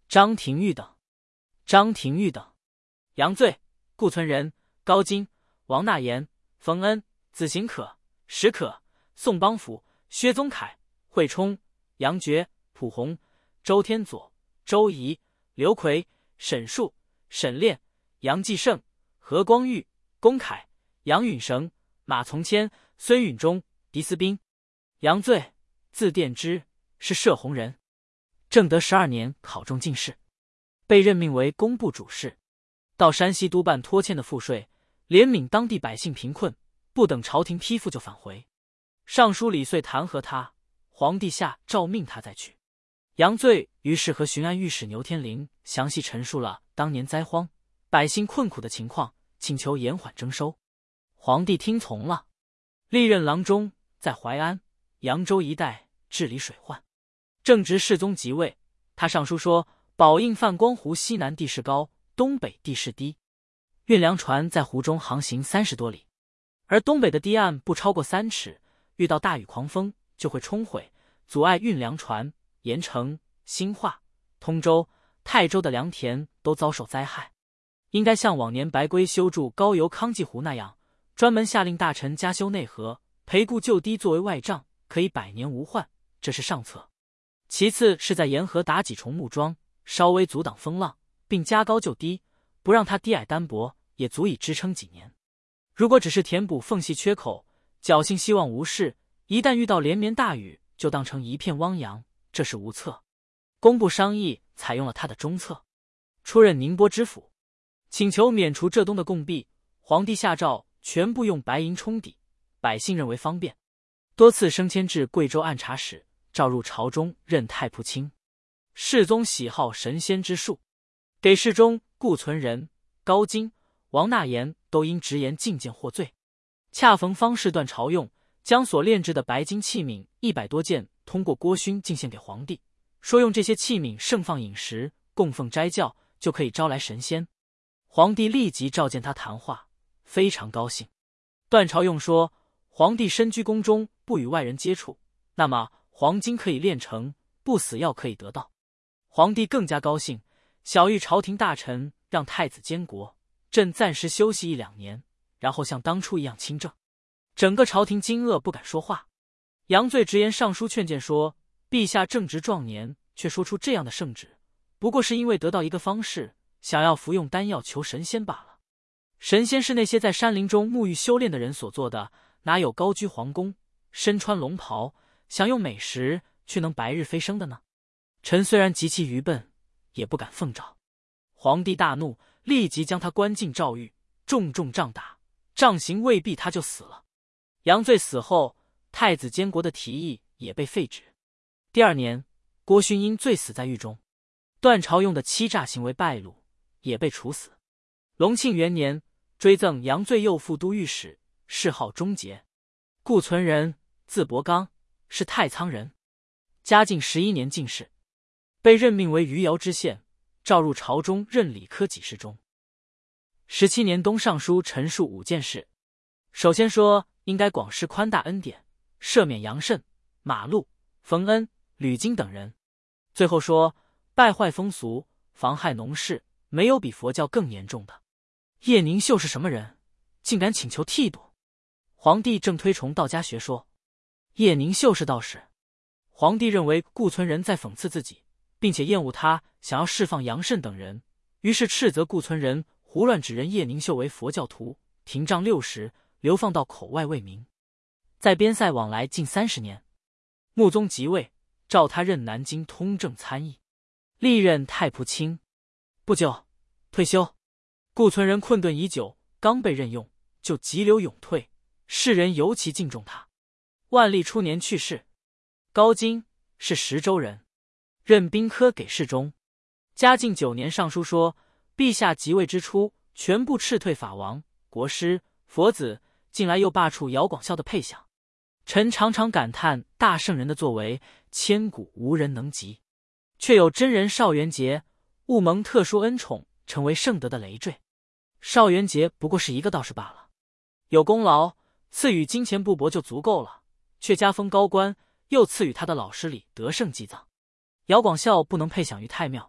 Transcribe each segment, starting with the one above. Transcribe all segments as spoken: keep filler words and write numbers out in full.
张廷玉等。张廷玉等。杨罪：顾存仁、高金、王纳言、冯恩、子行可、史可、宋邦甫、薛宗凯、惠冲、杨觉、蒲洪、周天佐、周仪、刘奎、沈树、沈炼、杨继盛、何光玉、龚凯、杨允绳、马从谦、孙允中、狄思斌。杨罪：字殿之，是射洪人。正德十二年考中进士，被任命为工部主事，到山西督办拖欠的赋税，怜悯当地百姓贫困，不等朝廷批复就返回。尚书李遂弹劾他，皇帝下诏命他再去。杨罪于是和巡按御史牛天林详细陈述了当年灾荒、百姓困苦的情况，请求延缓征收。皇帝听从了，历任郎中，在淮安、扬州一带治理水患。正值世宗即位，他上书说，宝应泛光湖西南地势高，东北地势低，运粮船在湖中航行三十多里，而东北的堤岸不超过三尺，遇到大雨狂风就会冲毁，阻碍运粮船。盐城、兴化、通州、泰州的良田都遭受灾害，应该像往年白圭修筑高邮康济湖那样，专门下令大臣加修内河，培固旧堤作为外障，可以百年无患，这是上策。其次是在沿河打几重木桩，稍微阻挡风浪，并加高旧堤，不让它低矮单薄，也足以支撑几年。如果只是填补缝隙缺口，侥幸希望无事，一旦遇到连绵大雨，就当成一片汪洋，这是无策。工部商议采用了他的中策，出任宁波知府，请求免除浙东的贡币。皇帝下诏全部用白银冲抵，百姓认为方便，多次升迁至贵州按察使，召入朝中任太仆卿。世宗喜好神仙之术，给事中顾存仁、高金、王纳言都因直言进谏获罪。恰逢方士段朝用，将所炼制的白金器皿一百多件通过郭勋进献给皇帝，说用这些器皿盛放饮食，供奉斋教，就可以招来神仙。皇帝立即召见他谈话，非常高兴。段朝用说，皇帝身居宫中，不与外人接触，那么黄金可以炼成，不死药可以得到。皇帝更加高兴，晓谕朝廷大臣，让太子监国，朕暂时休息一两年，然后像当初一样亲政。整个朝廷惊愕，不敢说话。杨罪直言上书劝谏说，陛下正值壮年，却说出这样的圣旨，不过是因为得到一个方士，想要服用丹药求神仙罢了。神仙是那些在山林中沐浴修炼的人所做的，哪有高居皇宫，身穿龙袍，享用美食，却能白日飞升的呢？臣虽然极其愚笨，也不敢奉诏。皇帝大怒，立即将他关进诏狱，重重杖打，杖刑未毕，他就死了。杨罪死后，太子监国的提议也被废止。第二年，郭勋因罪死在狱中。段朝用的欺诈行为败露，也被处死。隆庆元年，追赠杨罪右副都御史，谥号忠节。顾存仁，字伯刚，是太仓人，嘉靖十一年进士，被任命为余姚知县，召入朝中任理科给事中。十七年冬上书陈述五件事，首先说应该广施宽大恩典，赦免杨慎、马陆、冯恩、吕金等人。最后说败坏风俗，妨害农事，没有比佛教更严重的。叶宁秀是什么人，竟敢请求剃度？皇帝正推崇道家学说，叶宁秀是道士。皇帝认为顾存仁在讽刺自己，并且厌恶他想要释放杨慎等人，于是斥责顾存仁胡乱指认叶宁秀为佛教徒，廷杖六十，流放到口外为民。在边塞往来近三十年。穆宗即位，召他任南京通政参议，历任太仆卿。不久退休。顾存仁困顿已久，刚被任用，就急流勇退，世人尤其敬重他。万历初年去世。高金是石州人，任兵科给事中。嘉靖九年上书说，陛下即位之初，全部斥退法王、国师、佛子，近来又罢黜姚广孝的配享。臣常常感叹大圣人的作为，千古无人能及。却有真人邵元节，误蒙特殊恩宠，成为圣德的累赘。邵元节不过是一个道士罢了，有功劳，赐予金钱布帛就足够了，却加封高官，又赐予他的老师里得胜祭葬。姚广孝不能配享于太庙，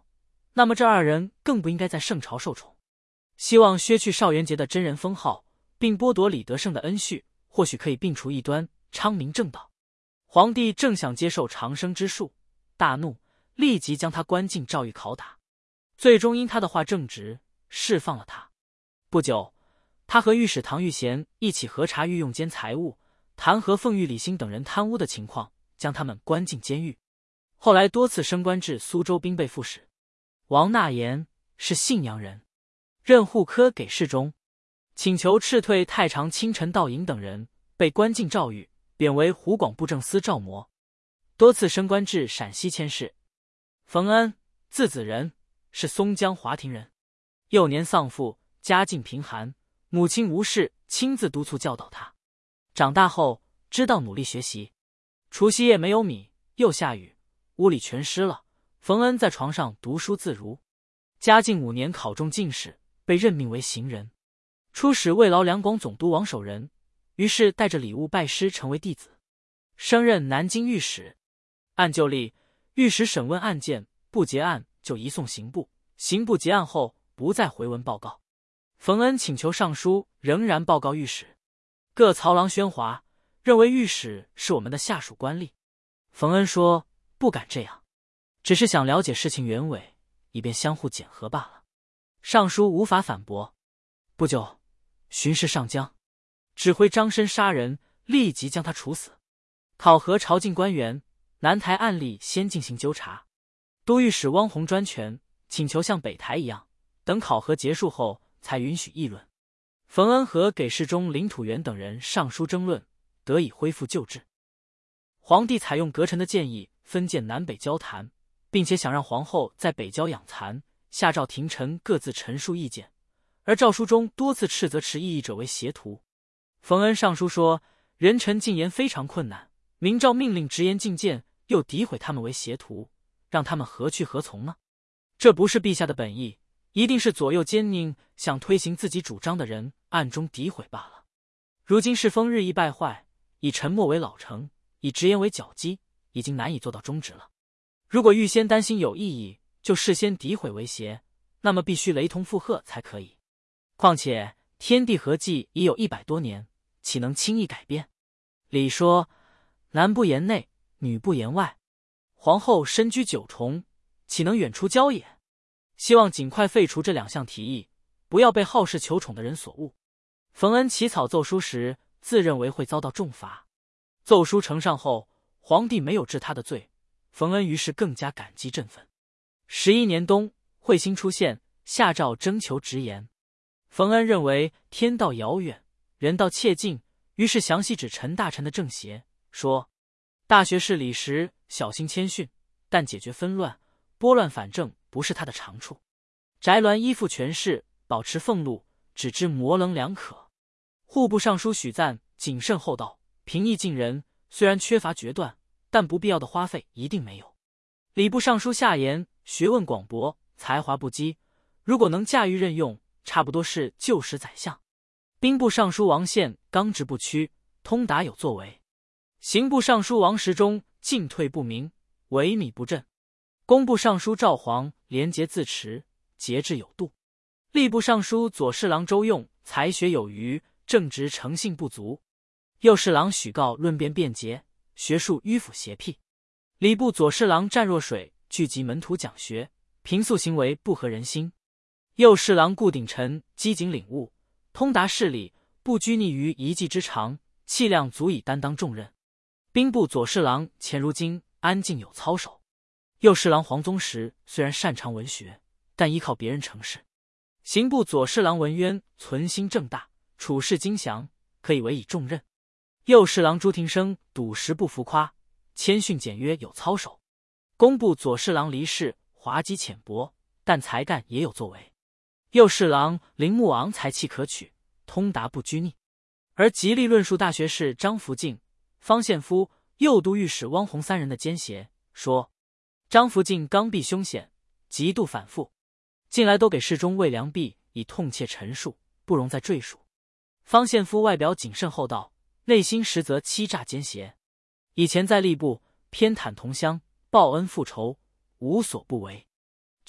那么这二人更不应该在圣朝受宠。希望削去邵元节的真人封号，并剥夺李德胜的恩恤，或许可以摒除异端，昌明正道。皇帝正想接受长生之术，大怒，立即将他关进诏狱拷打，最终因他的话正直，释放了他。不久，他和御史唐玉贤一起核查御用监财务，弹劾凤玉、李兴等人贪污的情况，将他们关进监狱。后来多次升官至苏州兵备副使。王纳言是信阳人，任户科给事中，请求斥退太常卿陈道营等人，被关进诏狱，贬为湖广布政司赵模，多次升官至陕西佥事。冯恩，字子仁，是松江华亭人，幼年丧父，家境贫寒，母亲吴氏亲自督促教导他。长大后知道努力学习。除夕夜没有米，又下雨，屋里全湿了。冯恩在床上读书自如。嘉靖五年考中进士，被任命为行人。出使慰劳两广总督王守仁，于是带着礼物拜师，成为弟子。升任南京御史。按旧例，御史审问案件，不结案就移送刑部，刑部结案后不再回文报告。冯恩请求上书，仍然报告御史。各曹郎喧哗，认为御史是我们的下属官吏。冯恩说不敢这样，只是想了解事情原委，以便相互检核罢了。上书无法反驳。不久，巡视上江，指挥张申杀人，立即将他处死。考核朝觐官员，南台案例先进行纠察。都御史汪洪专权，请求像北台一样，等考核结束后才允许议论。冯恩和给事中林土元等人上书争论，得以恢复旧制。皇帝采用阁臣的建议，分建南北交坛，并且想让皇后在北郊养蚕，下诏廷臣各自陈述意见，而诏书中多次斥责持异议者为邪徒。冯恩上书说，人臣进言非常困难，明诏命令直言进谏，又诋毁他们为邪徒，让他们何去何从呢？这不是陛下的本意，一定是左右奸佞想推行自己主张的人暗中诋毁罢了。如今世风日益败坏，以沉默为老成，以直言为脚基，已经难以做到终止了。如果预先担心有异议，就事先诋毁为邪，那么必须雷同附和才可以。况且天地合计已有一百多年，岂能轻易改变？礼说男不言内，女不言外，皇后身居九重，岂能远出郊野？希望尽快废除这两项提议，不要被好事求宠的人所误。冯恩起草奏书时，自认为会遭到重罚。奏书呈上后，皇帝没有治他的罪，冯恩于是更加感激振奋。十一年冬，彗星出现，下诏征求直言。冯恩认为天道遥远，人道切近，于是详细指陈大臣的正邪，说大学士李时小心谦逊，但解决纷乱，拨乱反正不是他的长处。翟鸾依附权势，保持俸禄，只知模棱两可。户部尚书许赞谨慎厚道，平易近人，虽然缺乏决断，但不必要的花费一定没有。礼部尚书夏言学问广博，才华不羁，如果能驾驭任用，差不多是旧时宰相。兵部尚书王宪刚直不屈，通达有作为。刑部尚书王时中进退不明，萎靡不振。工部尚书赵璜廉洁自持，节制有度。吏部尚书左侍郎周用才学有余，正直诚信不足。右侍郎许诰论辩辩捷，学术迂腐邪僻。礼部左侍郎湛若水聚集门徒讲学，平素行为不合人心。右侍郎顾鼎臣机警领悟，通达事理，不拘泥于一技之长，气量足以担当重任。兵部左侍郎钱如金安静有操守。右侍郎黄宗实虽然擅长文学，但依靠别人成事。刑部左侍郎文渊存心正大，处事精详，可以委以重任。右侍郎朱庭生笃实不浮夸，谦逊简约有操守。工部左侍郎黎氏滑稽浅薄，但才干也有作为。右侍郎林穆昂才气可取，通达不拘泥。而极力论述大学士张福敬、方献夫、右都御史汪洪三人的奸邪，说张福敬刚愎凶险，极度反复，近来都给事中魏良弼以痛切陈述，不容再赘述。方献夫外表谨慎厚道，内心实则欺诈奸邪。以前在吏部偏袒同乡，报恩复仇，无所不为。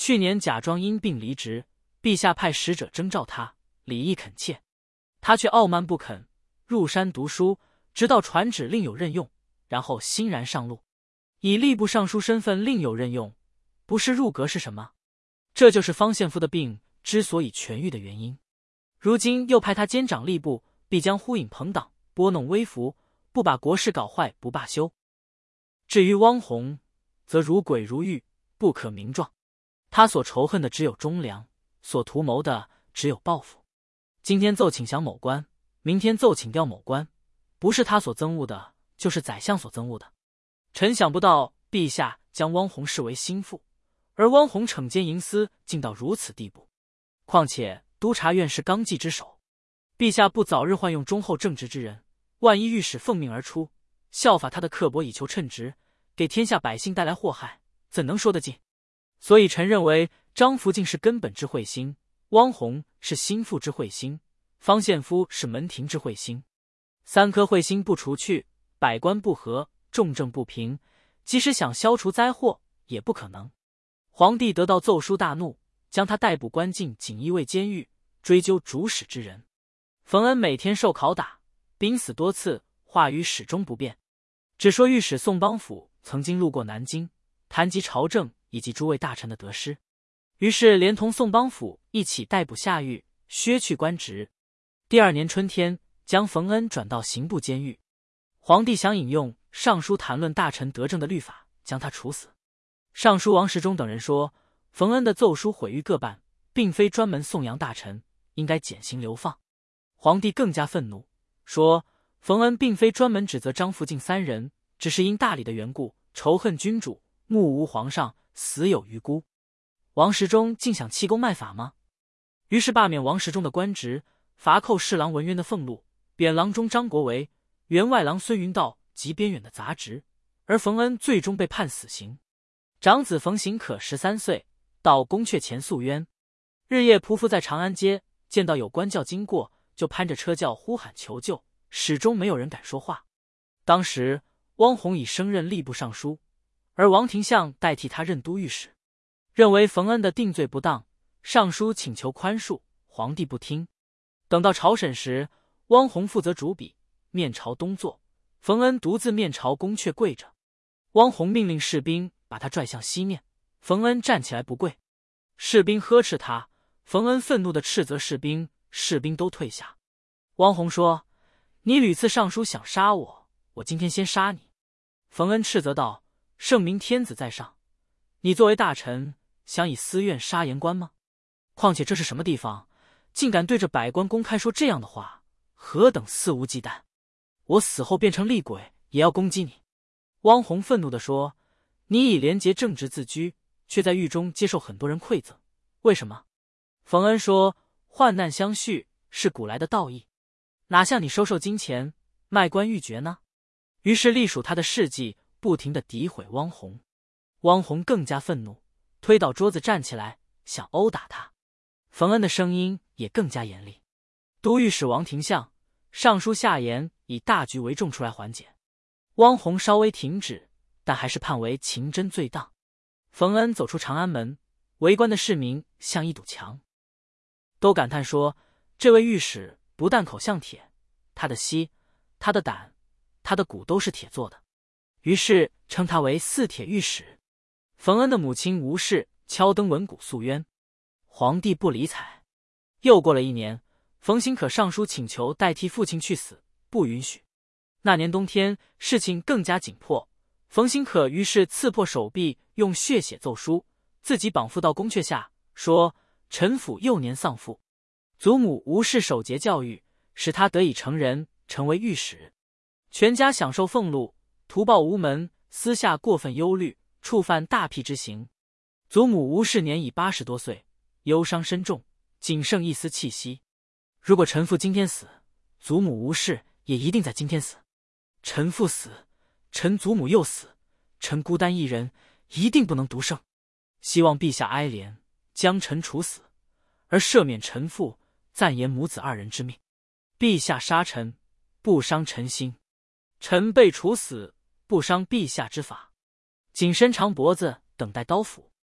去年假装因病离职，陛下派使者征召他，礼义恳切，他却傲慢不肯，入山读书，直到传旨另有任用，然后欣然上路，以吏部尚书身份另有任用，不是入阁是什么？这就是方献夫的病之所以痊愈的原因。如今又派他监掌吏部，必将呼引朋党，拨弄微服，不把国事搞坏不罢休。至于汪洪，则如鬼如狱，不可名状。他所仇恨的只有忠良，所图谋的只有报复。今天奏请降某官，明天奏请调某官，不是他所憎恶的，就是宰相所憎恶的。臣想不到陛下将汪洪视为心腹，而汪洪惩奸营私竟到如此地步。况且督察院是纲纪之首，陛下不早日换用忠厚正直之人，万一御史奉命而出，效法他的刻薄以求称职，给天下百姓带来祸害，怎能说得进？所以臣认为张福敬是根本之彗星，汪洪是心腹之彗星，方献夫是门庭之彗星。三颗彗星不除去，百官不和，众政不平，即使想消除灾祸也不可能。皇帝得到奏书大怒，将他逮捕关进锦衣卫监狱，追究主使之人。冯恩每天受拷打，濒死多次，话语始终不变，只说御史宋邦甫曾经路过南京，谈及朝政以及诸位大臣的得失，于是连同宋邦甫一起逮捕下狱，削去官职。第二年春天，将冯恩转到刑部监狱。皇帝想引用尚书谈论大臣德政的律法，将他处死。尚书王时中等人说，冯恩的奏书毁誉各半，并非专门颂扬大臣，应该减刑流放。皇帝更加愤怒，说冯恩并非专门指责张福敬三人，只是因大礼的缘故，仇恨君主，目无皇上，死有余辜。王时中竟想弃功卖法吗？于是罢免王时中的官职，罚扣侍郎文渊的俸禄，贬郎中张国维、员外郎孙云道及边远的杂职，而冯恩最终被判死刑。长子冯行可十三岁，到宫阙前诉冤，日夜匍匐在长安街，见到有官轿经过，就攀着车轿呼喊求救，始终没有人敢说话。当时汪洪已升任吏部尚书，而王廷相代替他任都御史，认为冯恩的定罪不当，上书请求宽恕，皇帝不听。等到朝审时，汪洪负责主笔，面朝东坐，冯恩独自面朝宫阙跪着。汪洪命令士兵把他拽向西面，冯恩站起来不跪，士兵呵斥他，冯恩愤怒地斥责士兵，士兵都退下。汪洪说，你屡次上书想杀我，我今天先杀你。冯恩斥责道，圣明天子在上，你作为大臣，想以私怨杀言官吗？况且这是什么地方，竟敢对着百官公开说这样的话，何等肆无忌惮！我死后变成厉鬼，也要攻击你。汪洪愤怒地说，你以廉洁正直自居，却在狱中接受很多人馈赠，为什么？冯恩说，患难相续是古来的道义，哪像你收受金钱，卖官鬻爵呢？于是隶属他的事迹不停地诋毁汪洪。汪洪更加愤怒，推倒桌子站起来，想殴打他。冯恩的声音也更加严厉。都御史王廷相、尚书夏言以大局为重出来缓解。汪洪稍微停止，但还是判为勤侦最当。冯恩走出长安门，围观的市民像一堵墙，都感叹说，这位御史不但口像铁，他的膝、他的胆、他的骨都是铁做的，于是称他为四铁御史。冯恩的母亲吴氏敲灯闻鼓诉冤，皇帝不理睬。又过了一年，冯行可上书请求代替父亲去死，不允许。那年冬天，事情更加紧迫，冯行可于是刺破手臂，用血写奏书，自己绑缚到宫阙下，说臣父幼年丧父，祖母吴氏守节教育，使他得以成人，成为御史，全家享受俸禄，图报无门，私下过分忧虑，触犯大辟之刑。祖母吴氏年已八十多岁，忧伤深重，仅剩一丝气息。如果臣父今天死，祖母吴氏也一定在今天死。臣父死，臣祖母又死，臣孤单一人，一定不能独胜。希望陛下哀怜，将臣处死，而赦免臣父，暂延母子二人之命。陛下杀臣，不伤臣心；臣被处死，不伤陛下之法。仅伸长脖子，等待刀斧。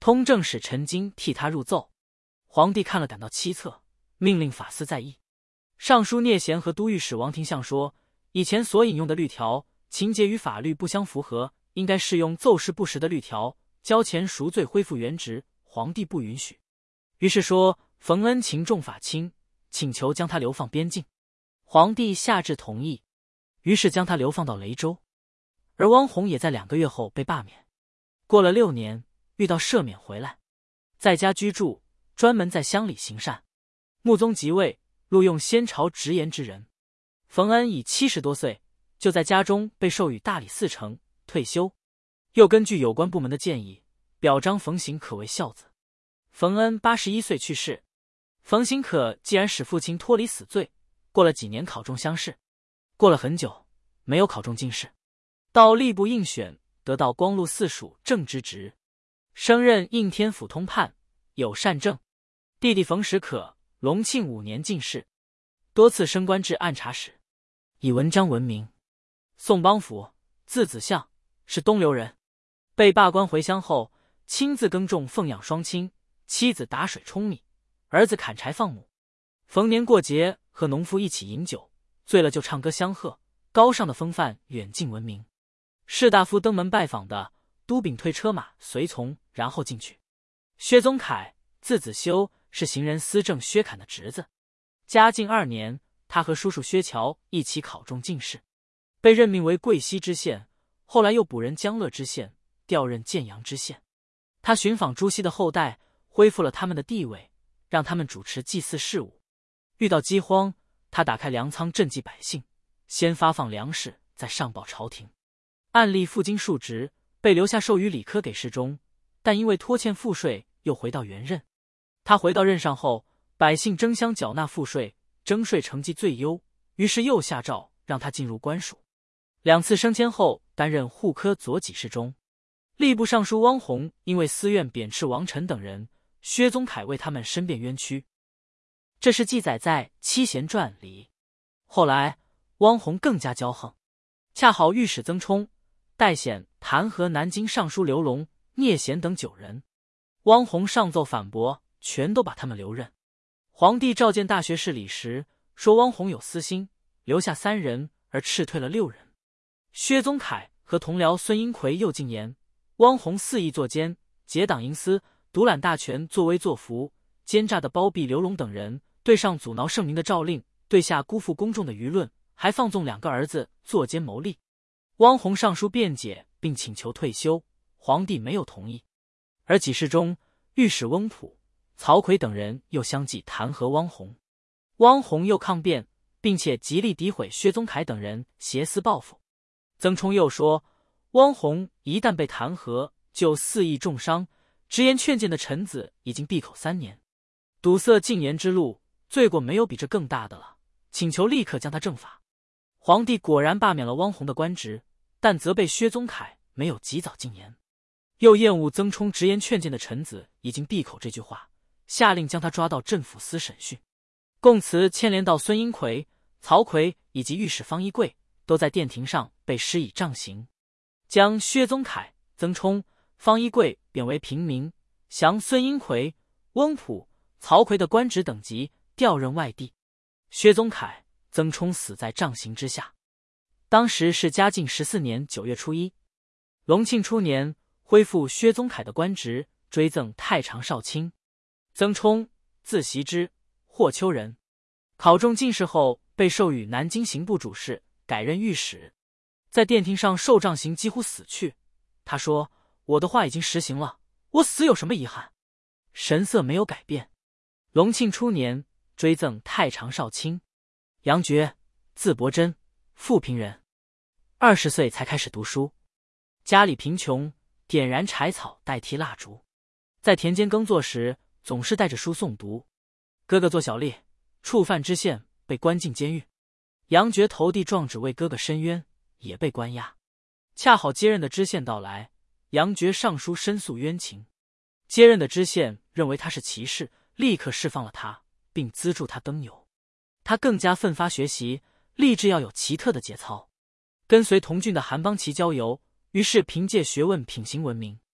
通政使陈经替他入奏。皇帝看了感到凄恻，命令法司在议。尚书聂贤和都御史王廷相说，以前所引用的律条情节与法律不相符合，应该适用奏事不实的律条，交钱赎罪，恢复原职。皇帝不允许，于是说冯恩情重法轻，请求将他流放边境。皇帝下旨同意，于是将他流放到雷州。而汪洪也在两个月后被罢免。过了六年，遇到赦免回来，在家居住，专门在乡里行善。穆宗即位，录用先朝直言之人。冯恩已七十多岁，就在家中被授予大理寺丞，退休。又根据有关部门的建议，表彰冯行可为孝子。冯恩八十一岁去世。冯行可既然使父亲脱离死罪，过了几年考中乡试，过了很久没有考中进士，到吏部应选，得到光禄寺署正之职，升任应天府通判，有善政。弟弟冯时可隆庆五年进士，多次升官至按察使，以文章闻名。宋邦甫，字子相，是东流人，被罢官回乡后，亲自耕种奉养双亲，妻子打水舂米，儿子砍柴放牧。逢年过节和农夫一起饮酒，醉了就唱歌相和，高尚的风范远近闻名。士大夫登门拜访的，都秉推车马随从，然后进去。薛宗凯，字子修，是行人司正薛侃的侄子。嘉靖二年，他和叔叔薛乔一起考中进士，被任命为贵溪知县，后来又补任江乐知县，调任建阳知县。他寻访朱熹的后代，恢复了他们的地位，让他们主持祭祀事务。遇到饥荒，他打开粮仓赈济百姓，先发放粮食，再上报朝廷。按例赴京述职，被留下授予理科给事中，但因为拖欠赋税，又回到原任。他回到任上后，百姓争相缴纳赋税，征税成绩最优，于是又下诏让他进入官署。两次升迁后，担任户科左给事中。吏部尚书汪洪因为私怨贬斥王臣等人，薛宗凯为他们申辩冤屈。这是记载在《七贤传》里。后来汪洪更加骄横，恰好御史曾冲、代显弹劾南京尚书刘龙、聂贤等九人，汪洪上奏反驳，全都把他们留任。皇帝召见大学士李时，说汪洪有私心，留下三人而斥退了六人。薛宗凯和同僚孙英奎又进言，汪洪肆意作奸，结党营私，独揽大权，作威作福，奸诈的包庇刘龙等人，对上阻挠圣明的诏令，对下辜负公众的舆论，还放纵两个儿子作奸谋利。汪洪上书辩解，并请求退休，皇帝没有同意。而给事中，御史翁溥、曹奎等人又相继弹劾汪洪。汪洪又抗辩，并且极力诋毁薛宗凯等人挟私报复。曾冲又说，汪洪一旦被弹劾，就肆意重伤，直言劝谏的臣子已经闭口三年，堵塞进言之路，罪过没有比这更大的了，请求立刻将他正法。皇帝果然罢免了汪洪的官职，但责备薛宗凯没有及早进言，又厌恶曾冲直言劝谏的臣子已经闭口这句话，下令将他抓到镇抚司审讯。供词牵连到孙英奎、曹奎以及御史方一贵，都在殿庭上被施以杖刑，将薛宗凯、曾冲、方一贵贬为平民，降孙英奎、翁溥、曹奎的官职等级，调任外地。薛宗凯、曾冲死在杖刑之下。当时是嘉靖十四年九月初一，隆庆初年恢复薛宗凯的官职，追赠太常少卿。曾冲，字习之，霍丘人，考中进士后被授予南京刑部主事，改任御史。在殿庭上受杖刑，几乎死去。他说，我的话已经实行了，我死有什么遗憾？神色没有改变。隆庆初年追赠太常少卿。杨觉，字伯真，富平人，二十岁才开始读书，家里贫穷，点燃柴草代替蜡烛，在田间耕作时总是带着书诵读。哥哥做小吏，触犯知县，被关进监狱。杨觉投递状纸为哥哥申冤，也被关押。恰好接任的知县到来，杨觉上书申诉冤情。接任的知县认为他是奇士，立刻释放了他，并资助他登游。他更加奋发学习，立志要有奇特的节操。跟随同郡的韩邦奇郊游，于是凭借学问品行闻名。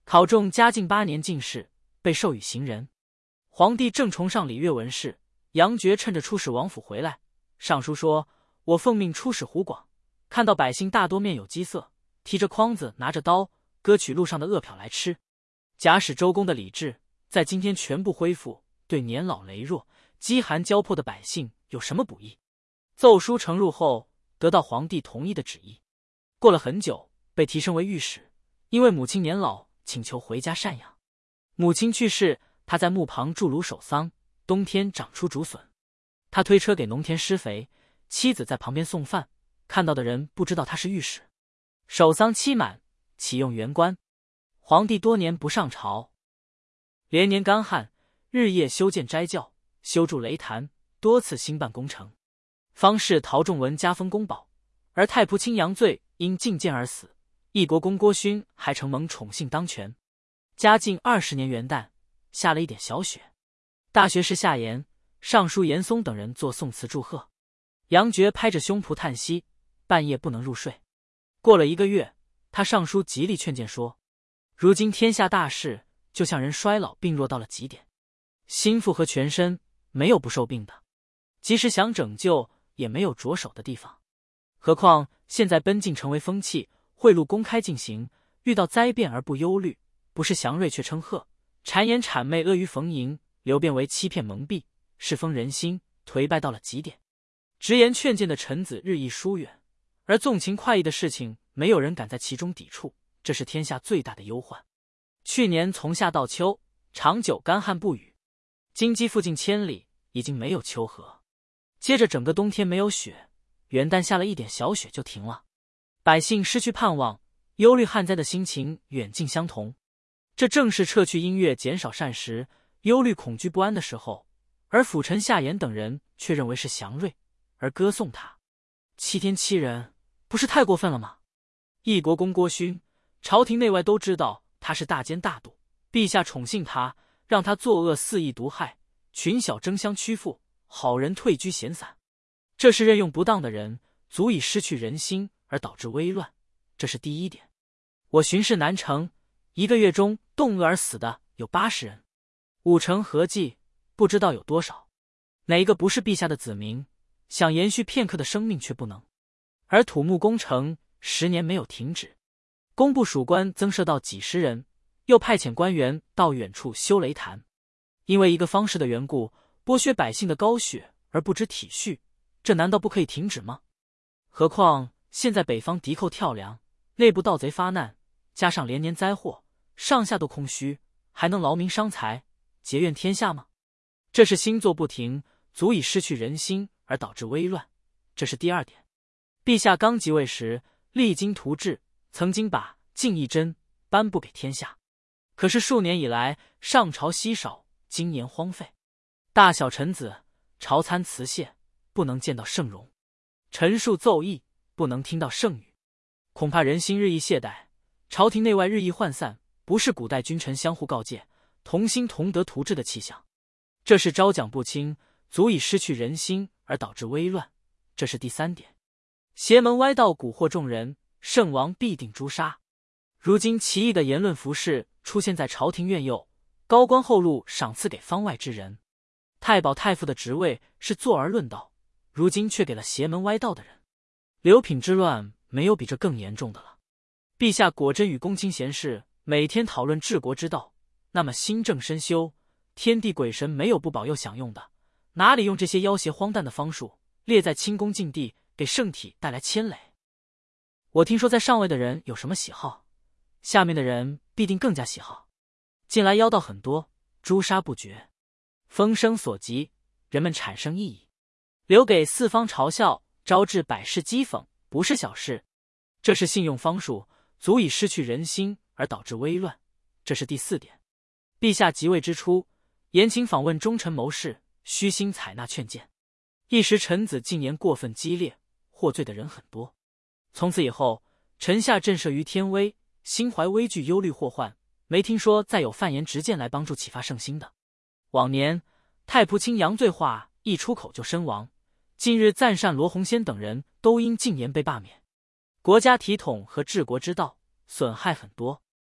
考中嘉靖八年进士，被授予行人。皇帝正崇尚礼乐文士，杨觉趁着出使王府回来，上书说：“我奉命出使湖广，看到百姓大多面有饥色，提着筐子，拿着刀，割取路上的饿殍来吃。假使周公的礼制在今天全部恢复，对年老羸弱、饥寒交迫的百姓有什么不义？”奏书呈入后，得到皇帝同意的旨意。过了很久，被提升为御史，因为母亲年老，请求回家赡养。母亲去世，他在墓旁筑炉守丧，冬天长出竹笋。他推车给农田施肥，妻子在旁边送饭，看到的人不知道他是御史。守丧期满，启用员官。皇帝多年不上朝，连年干旱，日夜修建斋教，修筑雷坛，多次兴办工程。方士陶仲文加封公保，而太仆卿杨醉因进谏而死。义国公郭勋还承蒙宠幸当权。嘉靖二十年元旦，下了一点小雪。大学士夏言、尚书严嵩等人作宋词祝贺。杨觉拍着胸脯叹息，半夜不能入睡。过了一个月，他上书极力劝谏说：“如今天下大事，就像人衰老病弱到了极点，心腹和全身没有不受病的，即使想拯救，也没有着手的地方。何况现在奔进成为风气，贿赂公开进行，遇到灾变而不忧虑，不是祥瑞却称贺，谗言谄媚阿谀逢迎，流变为欺骗蒙蔽，世风人心，颓败到了极点。直言劝谏的臣子日益疏远，而纵情快意的事情，没有人敢在其中抵触，这是天下最大的忧患。去年从夏到秋，长久干旱不雨，京畿附近千里已经没有秋河。接着整个冬天没有雪，元旦下了一点小雪就停了。百姓失去盼望，忧虑旱灾的心情远近相同。这正是撤去音乐、减少膳食、忧虑恐惧不安的时候，而辅臣夏言等人却认为是祥瑞，而歌颂他。欺天欺人，不是太过分了吗？义国公郭勋，朝廷内外都知道他是大奸大赌，陛下宠幸他，让他作恶肆意毒害，群小争相屈服，好人退居闲散。这是任用不当的人，足以失去人心而导致危乱，这是第一点。我巡视南城，一个月中冻饿而死的有八十人，五城合计不知道有多少。哪一个不是陛下的子民，想延续片刻的生命却不能。而土木工程十年没有停止，工部属官增设到几十人，又派遣官员到远处修雷坛。因为一个方士的缘故，剥削百姓的高血而不知体恤，这难道不可以停止吗？何况现在北方敌寇跳梁，内部盗贼发难，加上连年灾祸，上下都空虚，还能劳民伤财，结怨天下吗？这是星座不停，足以失去人心而导致危乱，这是第二点。陛下刚即位时，励精图治，曾经把敬义箴颁布给天下，可是数年以来，上朝稀少，今年荒废，大小臣子朝参辞谢，不能见到圣容；陈述奏议，不能听到圣语。恐怕人心日益懈怠，朝廷内外日益涣散，不是古代君臣相互告诫、同心同德图治的气象。这是招讲不清，足以失去人心而导致危乱，这是第三点。邪门歪道蛊惑众人，圣王必定诛杀。如今奇异的言论服饰出现在朝廷院右，高官厚禄赏赐给方外之人。太保太傅的职位是坐而论道，如今却给了邪门歪道的人。流品之乱没有比这更严重的了。陛下果真与公卿贤士每天讨论治国之道，那么心正身修，天地鬼神没有不保佑享用的，哪里用这些要挟荒诞的方术，列在清宫禁地，给圣体带来牵累？我听说在上位的人有什么喜好，下面的人必定更加喜好。近来妖道很多，诛杀不绝，风声所及，人们产生异议，留给四方嘲笑，招致百世讥讽，不是小事。这是信用方术，足以失去人心而导致危乱，这是第四点。陛下即位之初，严请访问忠臣谋士，虚心采纳劝谏，一时臣子进言过分激烈，获罪的人很多。从此以后，臣下震慑于天威，心怀危惧忧虑祸患，没听说再有犯言直谏来帮助启发圣心的。往年太仆卿杨醉话一出口就身亡，近日赞善罗洪先等人都因进言被罢免。国家体统和治国之道损害很多，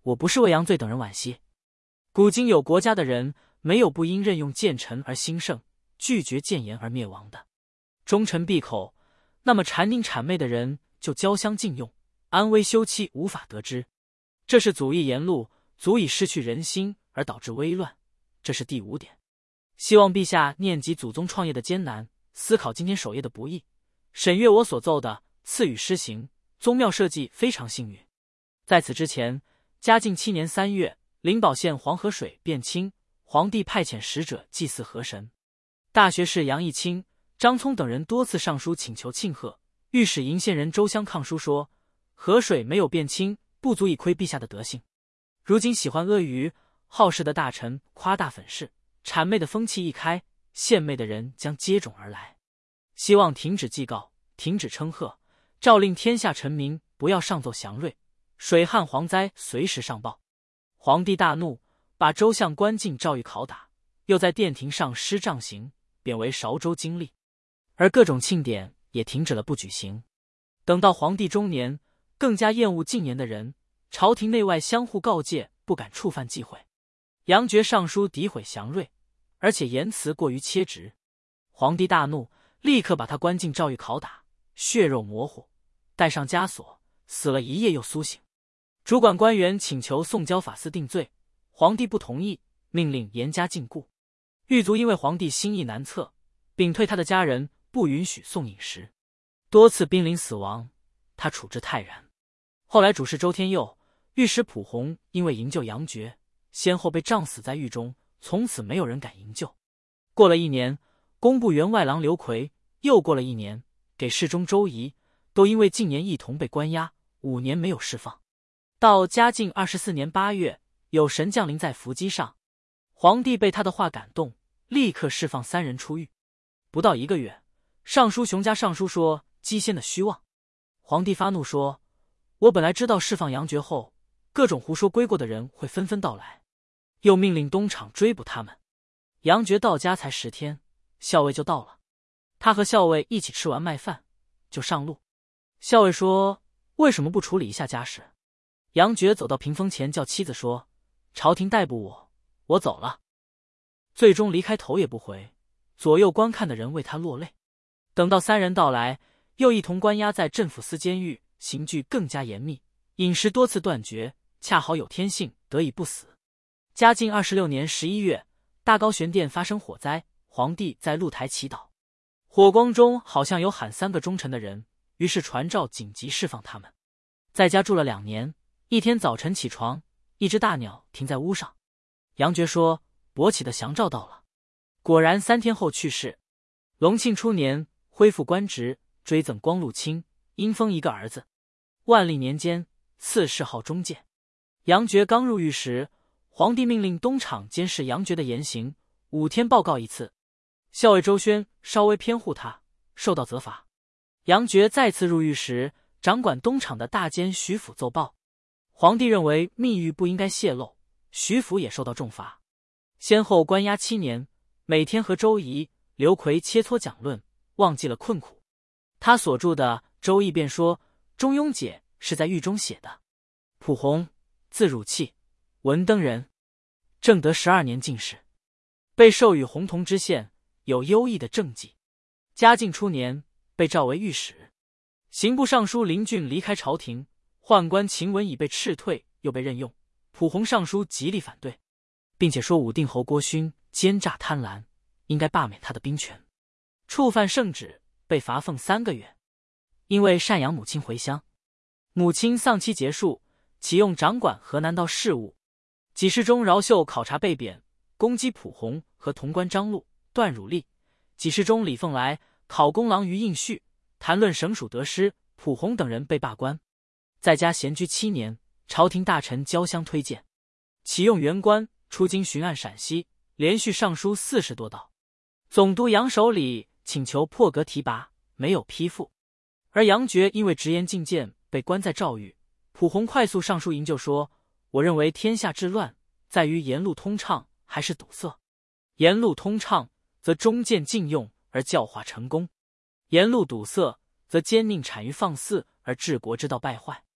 我不是为杨罪等人惋惜。古今有国家的人，没有不因任用谏臣而兴盛，拒绝谏言而灭亡的。忠臣闭口，那么谗佞谄媚的人就交相禁用，安危休戚无法得知。这是祖义沿路，足以失去人心而导致危乱。这是第五点。希望陛下念及祖宗创业的艰难，思考今天守业的不易，审阅我所奏的，赐予施行。宗庙社稷非常幸运。在此之前，嘉靖七年三月，灵宝县黄河水变清，皇帝派遣使者祭祀河神。大学士杨义清、张聪等人多次上书请求庆贺。御史鄞县人周襄抗书说，河水没有变清，不足以亏陛下的德性。如今喜欢阿谀好事的大臣夸大粉饰，谄媚的风气一开，献媚的人将接踵而来。希望停止祭告，停止称贺，诏令天下臣民不要上奏祥瑞，水旱蝗灾随时上报。皇帝大怒，把周相关进诏狱拷打，又在殿庭上施杖刑，贬为韶州经历。而各种庆典也停止了不举行。等到皇帝中年，更加厌恶禁言的人，朝廷内外相互告诫，不敢触犯忌讳。杨觉上书诋毁祥瑞，而且言辞过于切直。皇帝大怒，立刻把他关进诏狱拷打，血肉模糊，戴上枷锁，死了一夜又苏醒。主管官员请求送交法司定罪，皇帝不同意，命令严加禁锢。狱卒因为皇帝心意难测，屏退他的家人，不允许送饮食，多次濒临死亡，他处置泰然。后来主事周天佑、御史溥弘因为营救杨觉，先后被杖死在狱中，从此没有人敢营救。过了一年，工部员外郎刘奎，又过了一年，给事中周仪，都因为禁言一同被关押，五年没有释放。到嘉靖二十四年八月，有神降临在伏击上，皇帝被他的话感动，立刻释放三人出狱。不到一个月，尚书熊家上书说姬仙的虚妄。皇帝发怒说，我本来知道释放杨觉后，各种胡说归过的人会纷纷到来，又命令东厂追捕他们。杨觉到家才十天，校尉就到了，他和校尉一起吃完麦饭就上路。校尉说，为什么不处理一下家事？杨觉走到屏风前，叫妻子说，朝廷逮捕我，我走了。最终离开，头也不回，左右观看的人为他落泪。等到三人到来，又一同关押在镇抚司监狱，刑具更加严密，饮食多次断绝，恰好有天幸，得以不死。嘉靖二十六年十一月，大高玄殿发生火灾，皇帝在露台祈祷，火光中好像有喊三个忠臣的人，于是传诏紧急释放他们。在家住了两年，一天早晨起床，一只大鸟停在屋上。杨觉说，伯启的降诏到了。果然三天后去世。隆庆初年恢复官职，追赠光禄卿，因封一个儿子。万历年间赐谥号忠谏。杨觉刚入狱时，皇帝命令东厂监视杨觉的言行，五天报告一次。校尉周宣稍微偏护他，受到责罚。杨觉再次入狱时，掌管东厂的大监徐府奏报，皇帝认为密狱不应该泄露，徐府也受到重罚，先后关押七年，每天和周仪、刘奎切磋讲论，忘记了困苦。他所著的《周易》便说，《中庸解》是在狱中写的。溥弘，字汝器，文登人，正德十二年进士，被授予弘同知县，有优异的政绩。嘉靖初年被召为御史。刑部尚书林俊离开朝廷，宦官秦文已被斥退，又被任用。溥弘上书极力反对，并且说武定侯郭勋奸诈贪婪，应该罢免他的兵权。触犯圣旨，被罚俸三个月。因为赡养母亲回乡，母亲丧期结束，启用掌管河南道事务。给事中饶秀考察被贬，攻击溥弘和潼关张禄、段汝立。给事中李凤来考功郎于应叙，谈论省属得失，溥弘等人被罢官。在家闲居七年，朝廷大臣交相推荐，启用员官，出京巡按陕西，连续上书四十多道。总督杨守礼请求破格提拔，没有批复。而杨觉因为直言进谏，被关在诏狱。溥弘快速上书营救说，我认为天下治乱在于言路通畅还是堵塞。言路通畅则忠谏禁用而教化成功，言路堵塞则奸佞谄于放肆而治国之道败坏。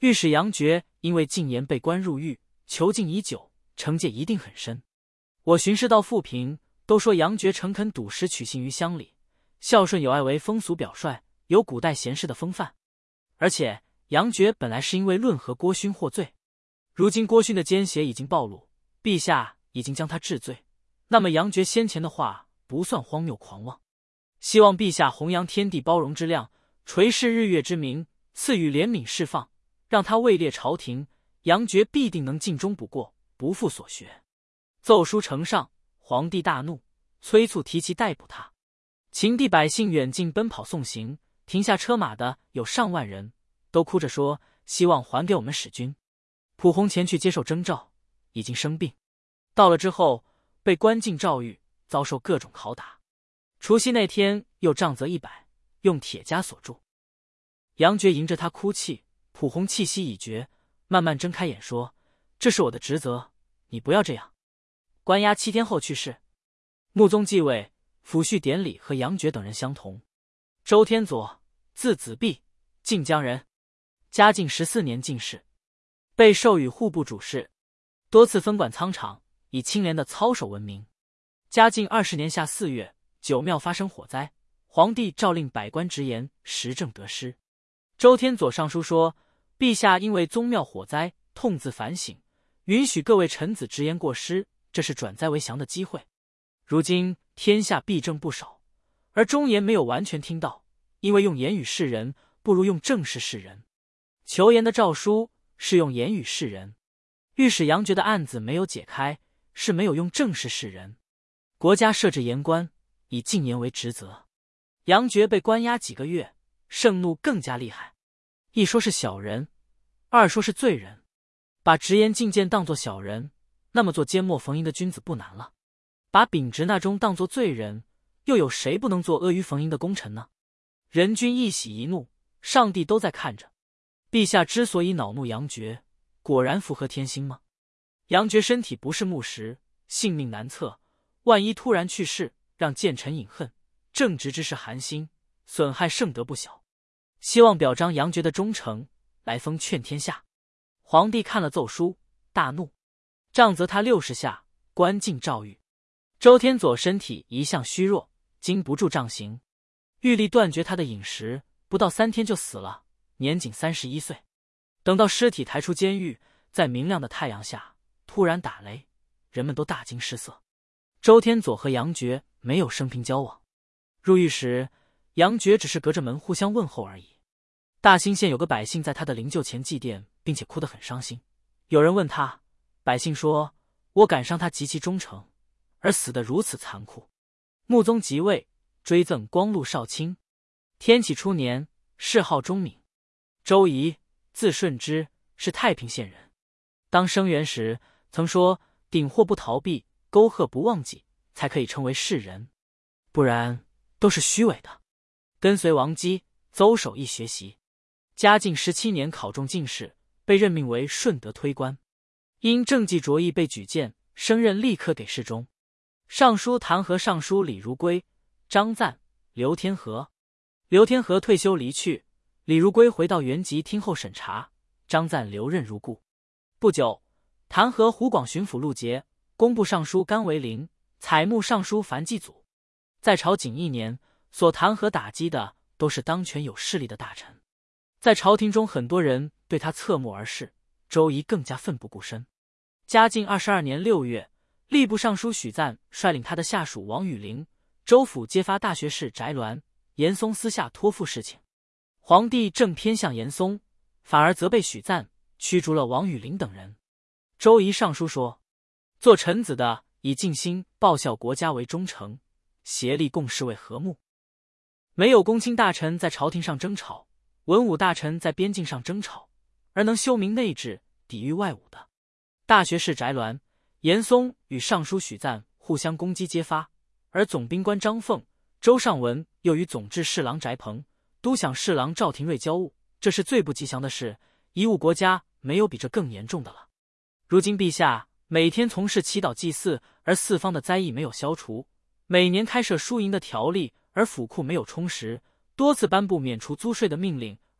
御史杨觉因为进言被关入狱，囚禁已久，惩戒一定很深。我巡视到富平，都说杨觉诚恳笃实，取信于乡里，孝顺有爱为风俗表率，有古代贤士的风范。而且杨觉本来是因为论和郭勋获罪，如今郭勋的奸邪已经暴露，陛下已经将他治罪，那么杨觉先前的话不算荒谬狂妄。希望陛下弘扬天地包容之量，垂视日月之明，赐予怜悯释放，让他位列朝廷，杨觉必定能尽忠不过，不负所学。奏书呈上，皇帝大怒，催促提骑逮捕他。秦地百姓远近奔跑送行，停下车马的有上万人，都哭着说希望还给我们使君。蒲弘前去接受征召，已经生病，到了之后被关进诏狱，遭受各种拷打。除夕那天又杖责一百，用铁枷锁住。杨觉迎着他哭泣，蒲弘气息已绝，慢慢睁开眼说：“这是我的职责，你不要这样。”关押七天后去世。穆宗继位，抚恤典礼和杨觉等人相同。周天佐，字子弼，晋江人，嘉靖十四年进士，被授予户部主事，多次分管仓场，以清廉的操守闻名。嘉靖二十年夏四月，九庙发生火灾，皇帝诏令百官直言，时政得失。周天佐上书说，陛下因为宗庙火灾痛自反省，允许各位臣子直言过失，这是转灾为祥的机会。如今天下弊政不少，而忠言没有完全听到，因为用言语示人，不如用政事示人。求言的诏书是用言语示人，御史杨觉的案子没有解开，是没有用政事示人。国家设置言官，以进言为职责。杨觉被关押几个月，盛怒更加厉害，一说是小人，二说是罪人，把直言进谏当作小人，那么做缄默逢迎的君子不难了。把秉直纳忠当作罪人，又有谁不能做阿谀逢迎的功臣呢？人君一喜一怒，上帝都在看着。陛下之所以恼怒杨觉，果然符合天心吗？杨觉身体不是木石，性命难测，万一突然去世，让谏臣饮恨，正直之士寒心，损害圣德不小。希望表彰杨觉的忠诚，来封劝天下。皇帝看了奏书，大怒，杖责他六十下，关进诏狱。周天佐身体一向虚弱，经不住杖刑，狱吏断绝他的饮食，不到三天就死了，年仅三十一岁。等到尸体抬出监狱，在明亮的太阳下，突然打雷，人们都大惊失色。周天佐和杨觉没有生平交往，入狱时，杨觉只是隔着门互相问候而已。大兴县有个百姓在他的灵柩前祭奠，并且哭得很伤心。有人问他，百姓说：“我感伤他极其忠诚，而死得如此残酷。”穆宗即位，追赠光禄少卿。天启初年，谥号忠敏。周仪，字顺之，是太平县人。当生元时，曾说：“顶祸不逃避，沟壑不忘己，才可以称为士人，不然都是虚伪的。”跟随王基、邹守义学习。嘉靖十七年考中进士，被任命为顺德推官。因政绩卓异被举荐，升任立刻给事中。尚书弹劾尚书李如归、张赞、刘天和。刘天和退休离去，李如归回到原籍听候审查，张赞留任如故。不久，弹劾湖广巡抚陆杰、工部尚书甘为林、采木尚书樊继祖。在朝仅一年，所弹劾打击的都是当权有势力的大臣。在朝廷中，很多人对他侧目而视，周仪更加奋不顾身。嘉靖二十二年六月，吏部尚书许赞率领他的下属王宇龄、州府揭发大学士翟鸾、严嵩私下托付事情。皇帝正偏向严嵩，反而责备许赞，驱逐了王宇龄等人。周仪上书说：“做臣子的以尽心报效国家为忠诚，协力共事为和睦。没有公卿大臣在朝廷上争吵，文武大臣在边境上争吵，而能修明内治，抵御外侮的。大学士翟鸾、严嵩与尚书许赞互相攻击揭发，而总兵官张凤、周尚文又与总制侍郎翟鹏、都想侍郎赵廷瑞交恶，这是最不吉祥的事，贻误国家，没有比这更严重的了。如今陛下每天从事祈祷祭祀，而四方的灾疫没有消除；每年开设输赢的条例，而府库没有充实；多次颁布免除租税的命令，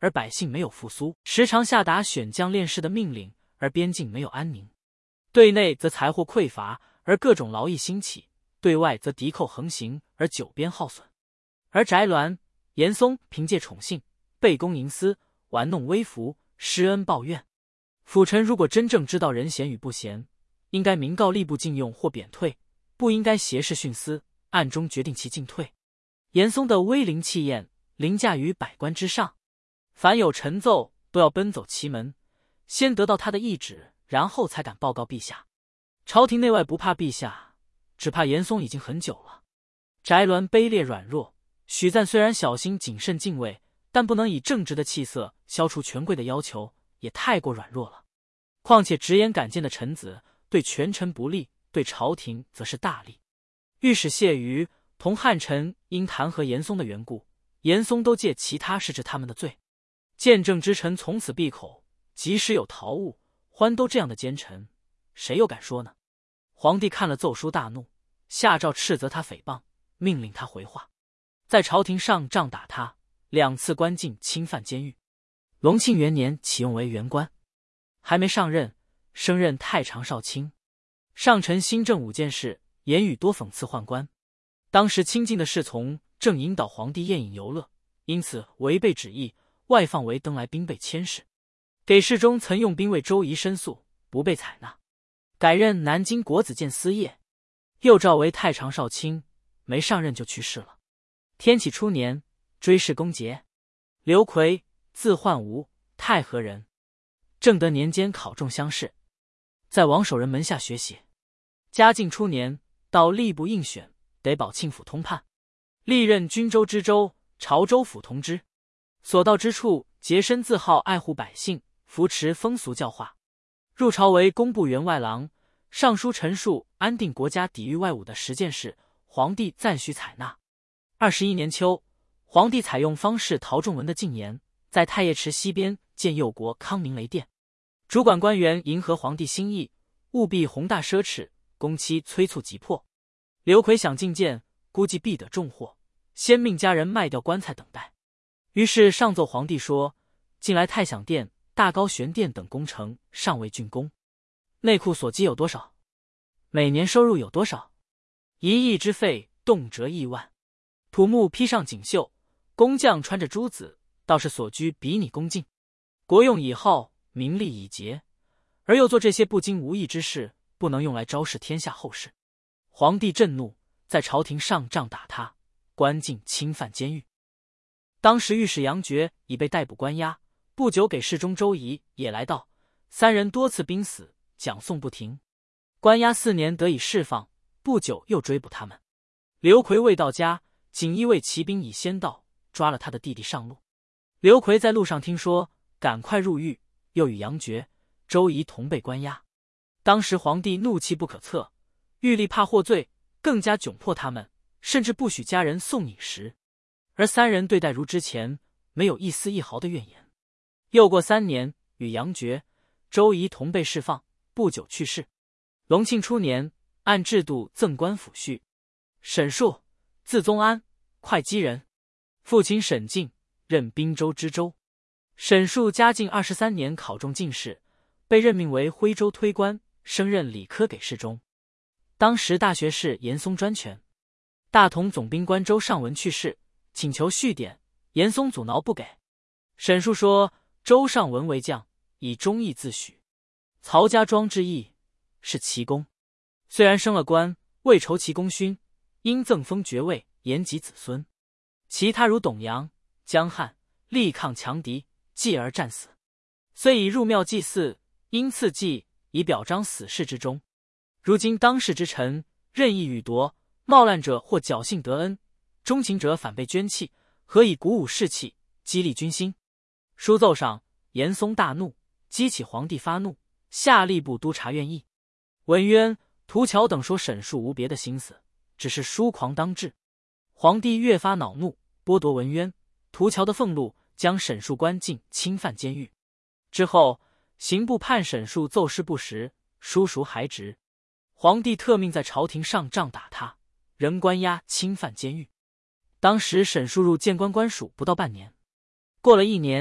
而百姓没有复苏，时常下达选将练士的命令，而边境没有安宁。对内则财货匮乏，而各种劳役兴起；对外则敌寇横行，而久边耗损。而翟鸾、严嵩凭借宠幸，背公营私，玩弄微服，施恩报怨。辅臣如果真正知道人贤与不贤，应该明告吏部禁用或贬退，不应该挟势徇私，暗中决定其进退。严嵩的威灵气焰凌驾于百官之上，凡有陈奏都要奔走其门，先得到他的懿旨，然后才敢报告陛下。朝廷内外不怕陛下，只怕严嵩已经很久了。翟鸾卑劣软弱，许赞虽然小心谨慎敬畏，但不能以正直的气色消除权贵的要求，也太过软弱了。况且直言敢谏的臣子对权臣不利，对朝廷则是大利。御史谢瑜同汉臣因弹劾严嵩的缘故，严嵩都借其他事治他们的罪。见证之臣从此闭口，即使有逃误，欢都这样的奸臣，谁又敢说呢？皇帝看了奏书大怒，下诏斥责他诽谤，命令他回话，在朝廷上杖打他，两次关进侵犯监狱。隆庆元年启用为元官，还没上任，升任太常少卿。上臣新政五件事，言语多讽刺宦官。当时亲近的侍从正引导皇帝宴饮游乐，因此违背旨意，外放为登莱兵备佥事。给事中曾用兵为周仪申诉，不被采纳，改任南京国子监司业，又召为太常少卿，没上任就去世了。天启初年，追谥公节。刘奎，字焕吾，太和人。正德年间考中乡试，在王守仁门下学习。嘉靖初年，到吏部应选，得保庆府通判，历任均州知州、潮州府同知。所到之处，洁身自好，爱护百姓，扶持风俗教化。入朝为工部员外郎，上书陈述安定国家抵御外侮的十件事，皇帝赞许采纳。二十一年秋，皇帝采用方士陶仲文的进言，在太液池西边建佑国康明雷殿，主管官员迎合皇帝心意，务必宏大奢侈，工期催促急迫。刘奎想觐见，估计必得重获，先命家人卖掉棺材等待。于是上奏皇帝说，近来太享殿、大高玄殿等工程尚未竣工，内库所积有多少？每年收入有多少？一役之费动辄亿万。土木披上锦绣，工匠穿着珠子，倒是所居比拟恭敬。国用已厚，民力已竭，而又做这些不经无义之事，不能用来昭示天下后世。皇帝震怒，在朝廷上杖打他，关进侵犯监狱。当时御史杨觉已被逮捕关押，不久给事中周仪也来到，三人多次濒死，讲诵不停。关押四年得以释放，不久又追捕他们。刘奎未到家，锦衣卫骑兵已先到，抓了他的弟弟上路。刘奎在路上听说，赶快入狱，又与杨觉、周仪同被关押。当时皇帝怒气不可测，欲立怕获罪，更加窘迫他们，甚至不许家人送饮食。而三人对待如之前，没有一丝一毫的怨言。又过三年，与杨觉、周仪同被释放，不久去世。隆庆初年，按制度赠官抚恤。沈述，字宗安，会稽人，父亲沈敬，任滨州知州。沈述嘉靖二十三年考中进士，被任命为徽州推官，升任理科给事中。当时大学士严嵩专权，大同总兵官周尚文去世，请求续典，严嵩阻挠不给。沈述说，周尚文为将，以忠义自诩，曹家庄之意是其功，虽然升了官，未酬其功勋，应赠封爵位，延及子孙。其他如董阳、江汉，力抗强敌，继而战死，虽已入庙祭祀，因赐祭以表彰死士之忠。如今当世之臣，任意予夺，冒滥者或侥幸得恩，忠勤者反被捐弃，何以鼓舞士气，激励军心？书奏上，严嵩大怒，激起皇帝发怒，下吏部督察院议。文渊、涂桥等说沈述无别的心思，只是疏狂当治。皇帝越发恼怒，剥夺文渊、涂桥的俸禄，将沈述关进侵犯监狱。之后，刑部判沈述奏事不实，书属还职。皇帝特命在朝廷上杖打他，仍关押侵犯监狱。当时沈述入谏官官署不到半年。过了一年，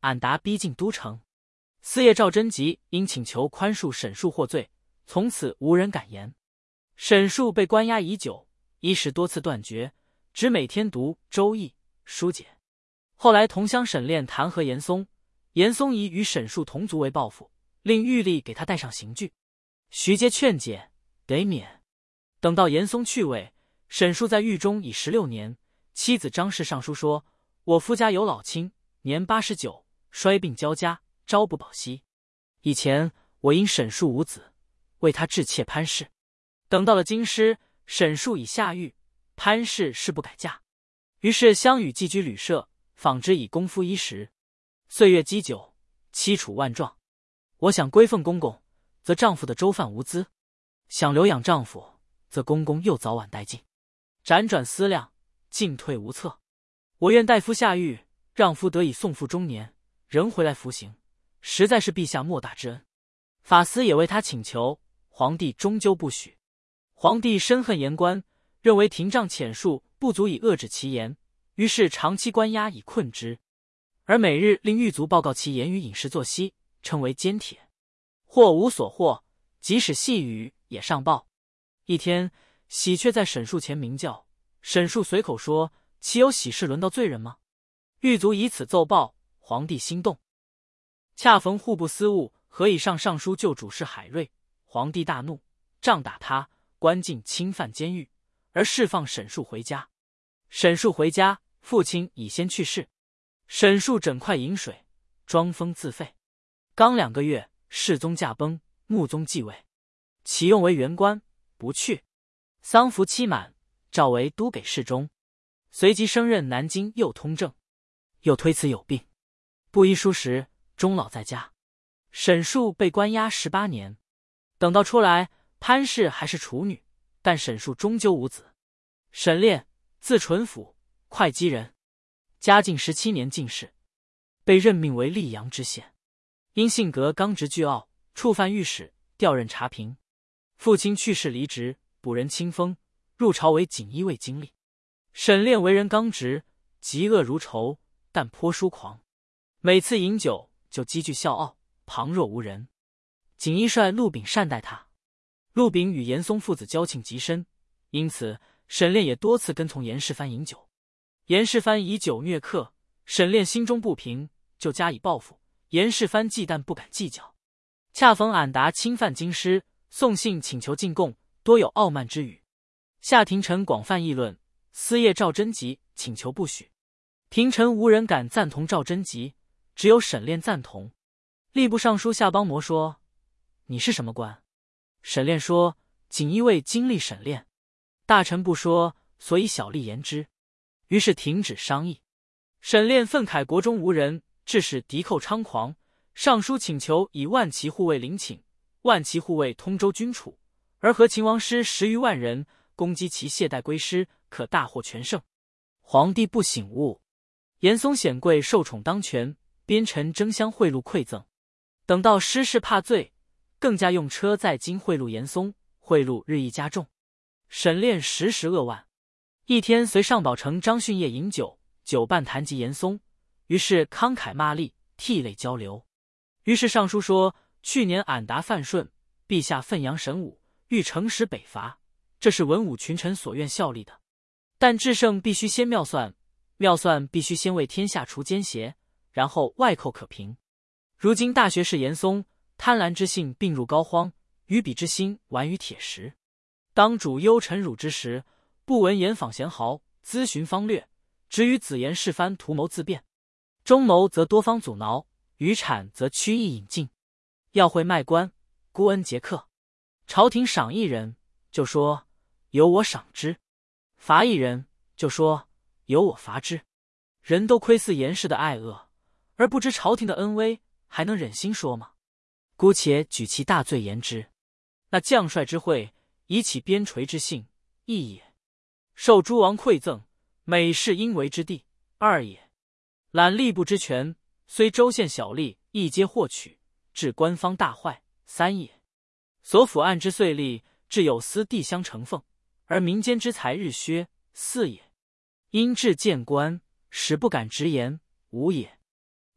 俺答逼近都城。司业赵贞吉因请求宽恕沈述获罪，从此无人敢言。沈述被关押已久，衣食多次断绝，只每天读《周易》疏解。后来同乡沈炼弹劾严嵩，严嵩以与沈述同族为报复，令狱吏给他戴上刑具。徐阶劝解，得免。等到严嵩去位，沈述在狱中已十六年，妻子张氏上书说：“我夫家有老亲，年八十九，衰病交加，朝不保夕。以前我因沈述无子，为他致妾潘氏。等到了京师，沈述已下狱，潘氏誓不改嫁。于是相与寄居旅社，纺织以功夫衣食。岁月积久，凄楚万状。我想归奉公公，则丈夫的粥饭无资；想留养丈夫，则公公又早晚殆尽。辗转思量，进退无策。我愿代夫下狱，让夫得以送父中年，仍回来服刑，实在是陛下莫大之恩。法司也为他请求，皇帝终究不许。皇帝深恨言官，认为廷杖浅数不足以遏制其言，于是长期关押以困之，而每日令狱卒报告其言语饮食作息，称为监帖。或无所获，即使细语也上报。一天，喜鹊在沈述前鸣叫，沈述随口说：“岂有喜事轮到罪人吗？”狱卒以此奏报，皇帝心动。恰逢户部司务何以上上书救主事海瑞，皇帝大怒，杖打他，关进侵犯监狱，而释放沈述回家。沈述回家，父亲已先去世，沈述整块饮水，装疯自废。刚两个月，世宗驾崩，穆宗继位，启用为元官，不去。丧服期满，诏为都给事中，随即升任南京右通政，又推辞有病，不依书时，终老在家。沈述被关押十八年，等到出来，潘氏还是处女，但沈述终究无子。沈炼，字纯甫，会稽人，嘉靖十七年进士，被任命为溧阳知县。因性格刚直倨傲，触犯御史，调任查平。父亲去世离职，补任清风，入朝为锦衣卫经历。沈炼为人刚直，嫉恶如仇，但颇疏狂，每次饮酒就积聚笑傲，旁若无人。锦衣帅陆炳善待他，陆炳与严嵩父子交情极深，因此沈炼也多次跟从严世蕃饮酒。严世蕃以酒虐客，沈炼心中不平，就加以报复。严世蕃忌惮不敢计较。恰逢俺答侵犯京师，送信请求进贡，多有傲慢之语。下廷臣广泛议论，司业赵贞吉请求不许。廷臣无人敢赞同赵贞吉，只有沈炼赞同。吏部尚书夏邦摩说：“你是什么官？”沈炼说：“锦衣卫经历沈炼。”大臣不说，所以小吏言之。于是停止商议。沈炼愤慨国中无人，致使敌寇猖狂，上书请求以万骑护卫领请，万骑护卫通州军储，而和秦王师十余万人攻击其懈怠归师，可大获全胜。皇帝不醒悟，严嵩显贵受宠当权，边臣争相贿赂馈赠。等到失势怕罪，更加用车载金贿赂严嵩，贿赂日益加重。沈炼时时扼腕。一天随上宝城张训业饮酒，酒伴谈及严嵩，于是慷慨骂詈，涕泪交流。于是上书说：“去年俺答犯顺，陛下奋扬神武，欲乘时北伐，这是文武群臣所愿效力的。但制胜必须先妙算，妙算必须先为天下除奸邪，然后外寇可平。如今大学士严嵩贪婪之性病入膏肓，于彼之心顽于铁石。当主忧臣辱之时，不闻言访贤豪，咨询方略，只与子言世蕃图谋自辩。中谋则多方阻挠，于产则曲意引进。要会卖官，孤恩节客。朝廷赏一人，就说由我赏之；罚一人，就说由我罚之。人都窥伺严氏的爱恶，而不知朝廷的恩威，还能忍心说吗？姑且举其大罪言之。那将帅之会，以起边陲之性，一也；受诸王馈赠，每事应为之地，二也；揽吏部之权，虽州县小吏亦皆获取，致官方大坏，三也；所府案之岁吏，致有司地相承奉，而民间之财日削，四也；因治谏官，使不敢直言，五也；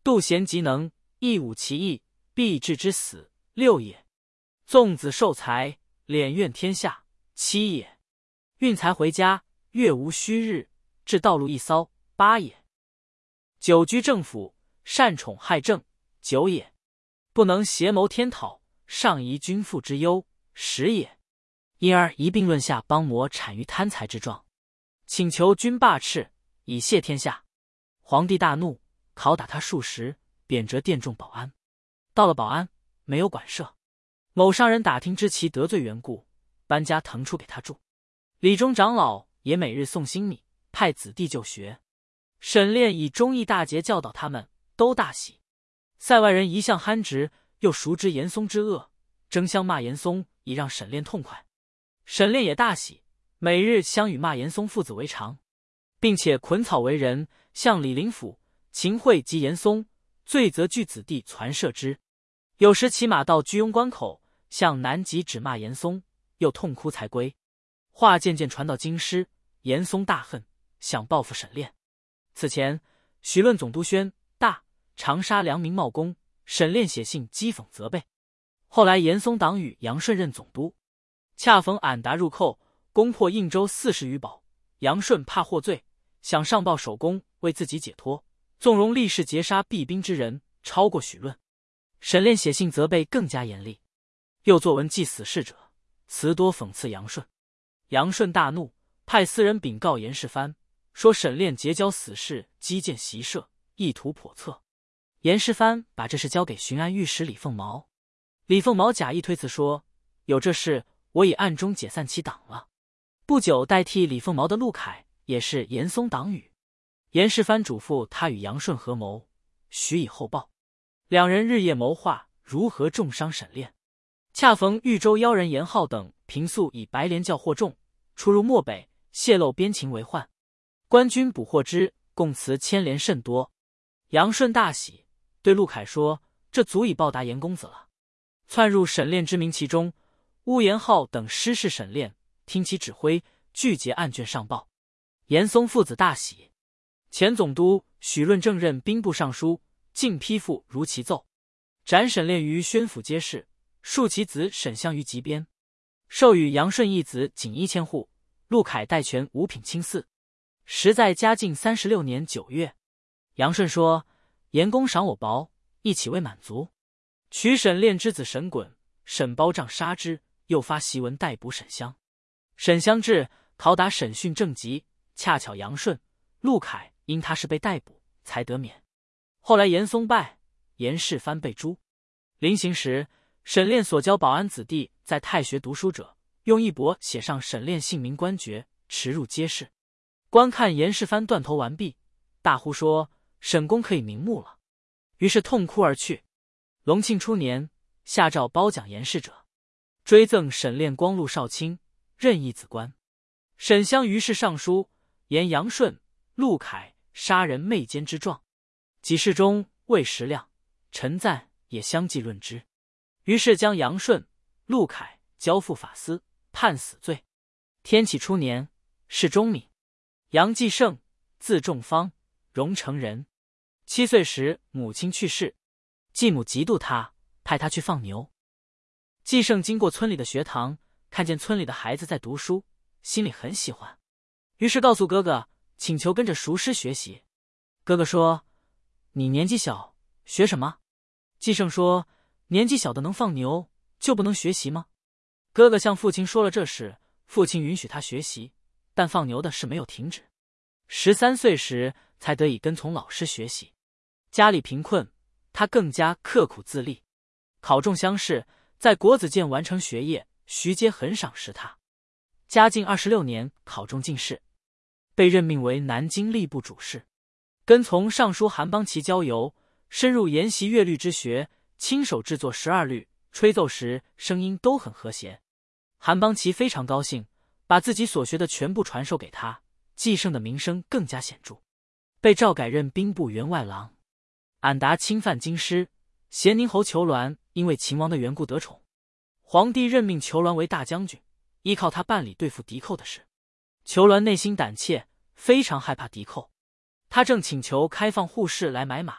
杜贤极能，一武其意，必致之死，六也。纵子受财，敛怨天下，七也。运财回家，月无虚日，至道路一骚，八也。久居政府，善宠害政，九也。不能协谋天讨，上移君父之忧，十也。因而一并论下邦魔产于贪财之状，请求君罢斥，以谢天下。皇帝大怒，拷打他数十，贬谪殿中保安。到了保安，没有管事。某商人打听知其得罪缘故，搬家腾出给他住。李中长老也每日送新米，派子弟就学。沈炼以忠义大节教导他们，都大喜。塞外人一向憨直，又熟知严嵩之恶，争相骂严嵩，以让沈炼痛快。沈炼也大喜，每日相与骂严嵩父子为常，并且捆草为人，向李林甫、秦桧及严嵩，罪则据子弟传射之。有时骑马到居庸关口，向南极指骂严嵩，又痛哭才归。话渐渐传到京师，严嵩大恨，想报复沈炼。此前，许论总督宣大长沙良民冒功，沈炼写信讥讽责备。后来严嵩党羽杨顺任总督，恰逢俺答入寇，攻破应州四十余堡。杨顺怕获罪，想上报首功，为自己解脱，纵容立誓截杀避兵之人，超过许论。沈炼写信责备更加严厉，又作文祭死士者，词多讽刺杨顺。杨顺大怒，派私人禀告严世蕃，说沈炼结交死士，击剑袭射，意图叵测。严世蕃把这事交给巡按御史李凤毛，李凤毛假意推辞说，有这事，我已暗中解散其党了。不久，代替李凤毛的陆凯也是严嵩党羽。严世蕃嘱咐他与杨顺合谋，许以后报。两人日夜谋划如何重伤沈炼。恰逢豫州妖人严浩等平素以白莲教获众，出入漠北，泄露边情为患。官军捕获之，供词牵连甚多。杨顺大喜，对陆凯说，这足以报答严公子了。窜入沈炼之名其中，乌延浩等师事沈炼，听其指挥，拒结案卷上报。严嵩父子大喜。前总督许论正任兵部尚书，尽批复如其奏，斩沈炼于宣府街市，庶其子沈相于极边，授予杨顺一子仅一千户，陆凯代权五品卿嗣。时在嘉靖三十六年九月，杨顺说：“严公赏我薄，一起未满足，取沈炼之子沈衮、沈包杖杀之，又发檄文逮捕沈相。沈相至，拷打审讯正急，恰巧杨顺、陆凯因他是被逮捕，才得免。后来严嵩败，严世蕃被诛。临行时，沈炼所教保安子弟在太学读书者，用一帛写上沈炼姓名官爵，持入街市。观看严世蕃断头完毕，大呼说：沈公可以瞑目了。于是痛哭而去。隆庆初年，下诏褒奖严氏者，追赠沈炼光禄少卿，任一子官。沈相于是上书，言杨顺、陆凯杀人昧奸之状。几事中魏时亮、陈赞也相继论之，于是将杨顺、陆凯交付法司，判死罪。天启初年，谥忠敏。杨继盛，字仲方，荣城人。七岁时母亲去世，继母嫉妒他，派他去放牛。继盛经过村里的学堂，看见村里的孩子在读书，心里很喜欢，于是告诉哥哥，请求跟着熟师学习。哥哥说：你年纪小，学什么？继盛说：年纪小的能放牛，就不能学习吗？哥哥向父亲说了这事，父亲允许他学习，但放牛的事没有停止。十三岁时才得以跟从老师学习。家里贫困，他更加刻苦自立，考中乡试，在国子监完成学业，徐阶很赏识他。嘉靖二十六年考中进士，被任命为南京吏部主事，跟从尚书韩邦祺郊游，深入研习乐律之学，亲手制作十二律，吹奏时声音都很和谐。韩邦祺非常高兴，把自己所学的全部传授给他，继盛的名声更加显著，被诏改任兵部员外郎。俺答侵犯京师，咸宁侯裘鸾因为秦王的缘故得宠，皇帝任命裘鸾为大将军，依靠他办理对付敌寇的事。裘鸾内心胆怯，非常害怕敌寇。他正请求开放户市来买马，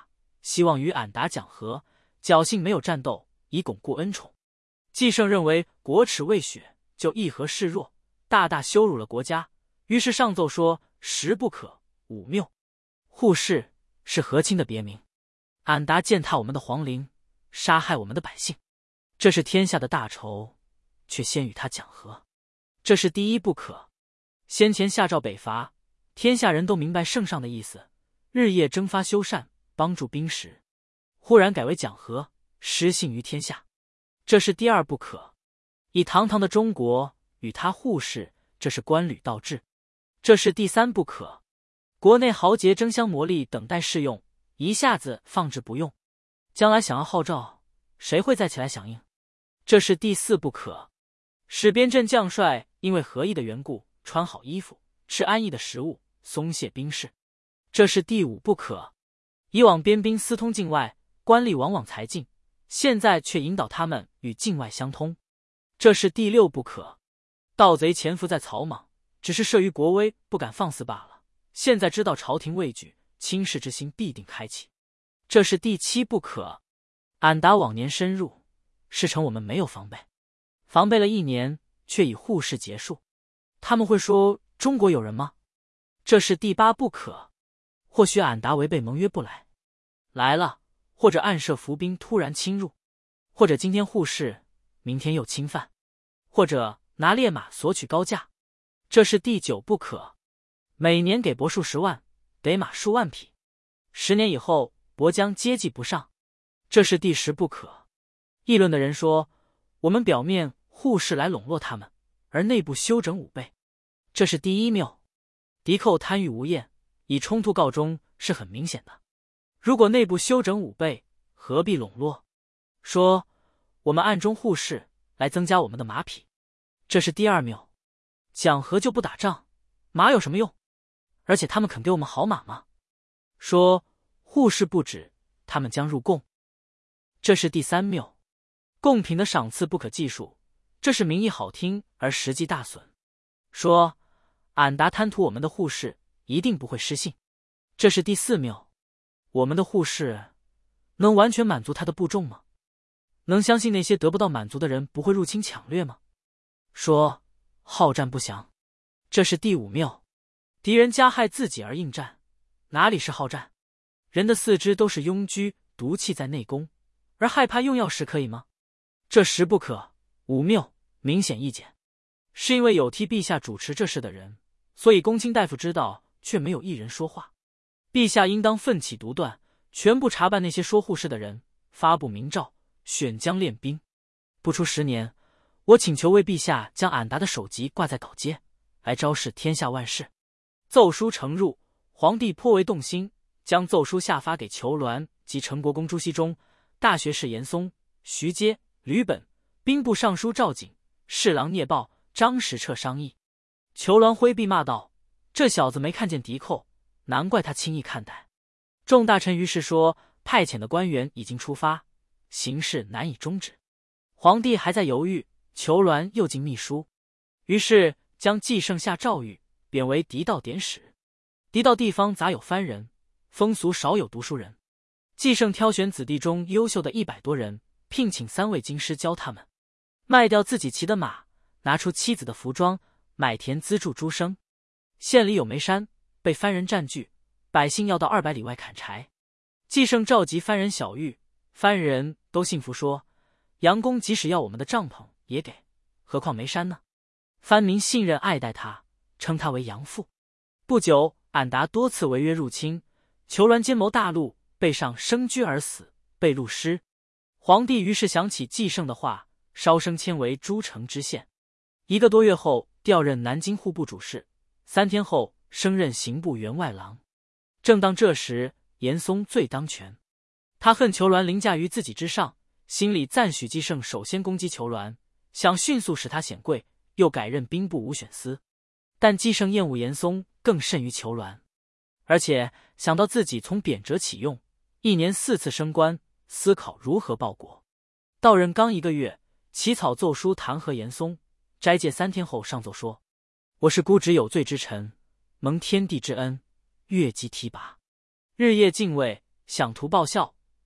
希望与俺答讲和，侥幸没有战斗，以巩固恩宠。纪胜认为国耻未雪，就议和示弱，大大羞辱了国家，于是上奏说十不可，五谬。护士是和亲的别名，俺答践踏我们的皇陵，杀害我们的百姓，这是天下的大仇，却先与他讲和，这是第一不可。先前下诏北伐，天下人都明白圣上的意思，日夜征发修缮，帮助兵食，忽然改为讲和，失信于天下，这是第二不可。以堂堂的中国与他互视，这是官履倒置，这是第三不可。国内豪杰争相磨砺，等待试用，一下子放置不用，将来想要号召，谁会再起来响应？这是第四不可。使边镇将帅因为和议的缘故，穿好衣服，吃安逸的食物，松懈兵士，这是第五不可。以往边兵私通境外，官吏往往才进，现在却引导他们与境外相通，这是第六不可。盗贼潜伏在草莽，只是慑于国威，不敢放肆罢了，现在知道朝廷畏惧，轻视之心必定开启，这是第七不可。俺答往年深入，是称我们没有防备，防备了一年，却以护士结束，他们会说中国有人吗？这是第八不可。或许俺答违背盟约不来，来了，或者暗设伏兵突然侵入，或者今天护士，明天又侵犯，或者拿烈马索取高价，这是第九不可。每年给帛数十万，得马数万匹，十年以后帛将接济不上，这是第十不可。议论的人说，我们表面护士来笼络他们，而内部休整武备，这是第一谬。敌寇贪欲无厌，以冲突告终是很明显的，如果内部休整武备，何必笼络？说我们暗中护士来增加我们的马匹，这是第二谬。讲和就不打仗，马有什么用？而且他们肯给我们好马吗？说护士不止，他们将入贡，这是第三谬。贡品的赏赐不可计数，这是名义好听而实际大损。说俺答贪图我们的护士，一定不会失信，这是第四谬。我们的护士能完全满足他的部众吗？能相信那些得不到满足的人不会入侵抢掠吗？说好战不降，这是第五谬。敌人加害自己而应战，哪里是好战？人的四肢都是庸居，毒气在内功，而害怕用药时可以吗？这十不可。五谬，明显意见，是因为有替陛下主持这事的人，所以公卿大夫知道，却没有一人说话。陛下应当奋起独断，全部查办那些说护士的人，发布明诏，选将练兵。不出十年，我请求为陛下将俺答的首级挂在稿阶，来昭示天下万事。奏书呈入，皇帝颇为动心，将奏书下发给裘鸾及陈国公朱熹中、大学士严嵩、徐阶、吕本、兵部尚书赵景、侍郎聂豹、张时彻商议。裘鸾挥臂骂道：“这小子没看见敌寇，难怪他轻易看待。”众大臣于是说，派遣的官员已经出发，形势难以终止。皇帝还在犹豫，裘鸾又进密书，于是将纪胜下诏谕，贬为狄道典使。狄道地方杂有藩人，风俗少有读书人。纪胜挑选子弟中优秀的一百多人，聘请三位京师教他们，卖掉自己骑的马，拿出妻子的服装，买田资助诸生。县里有煤山，被藩人占据，百姓要到二百里外砍柴。纪胜召集藩人小谕，藩人都信服说，杨公即使要我们的帐篷也给，何况煤山呢？藩民信任爱戴他，称他为杨父。不久，俺答多次违约入侵，裘鸾奸谋大陆，背上生居而死，被戮尸。皇帝于是想起纪胜的话，稍升迁为诸城知县。一个多月后，调任南京户部主事，三天后升任刑部员外郎。正当这时，严嵩最当权，他恨裘鸾凌驾于自己之上，心里赞许纪胜首先攻击裘鸾，想迅速使他显贵，又改任兵部武选司。但纪胜厌恶严嵩更甚于裘鸾，而且想到自己从贬谪起用，一年四次升官，思考如何报国。到任刚一个月，起草奏书弹劾严嵩，斋戒三天后上奏说：“我是孤直有罪之臣，蒙天地之恩，越级提拔，日夜敬畏，想图报效，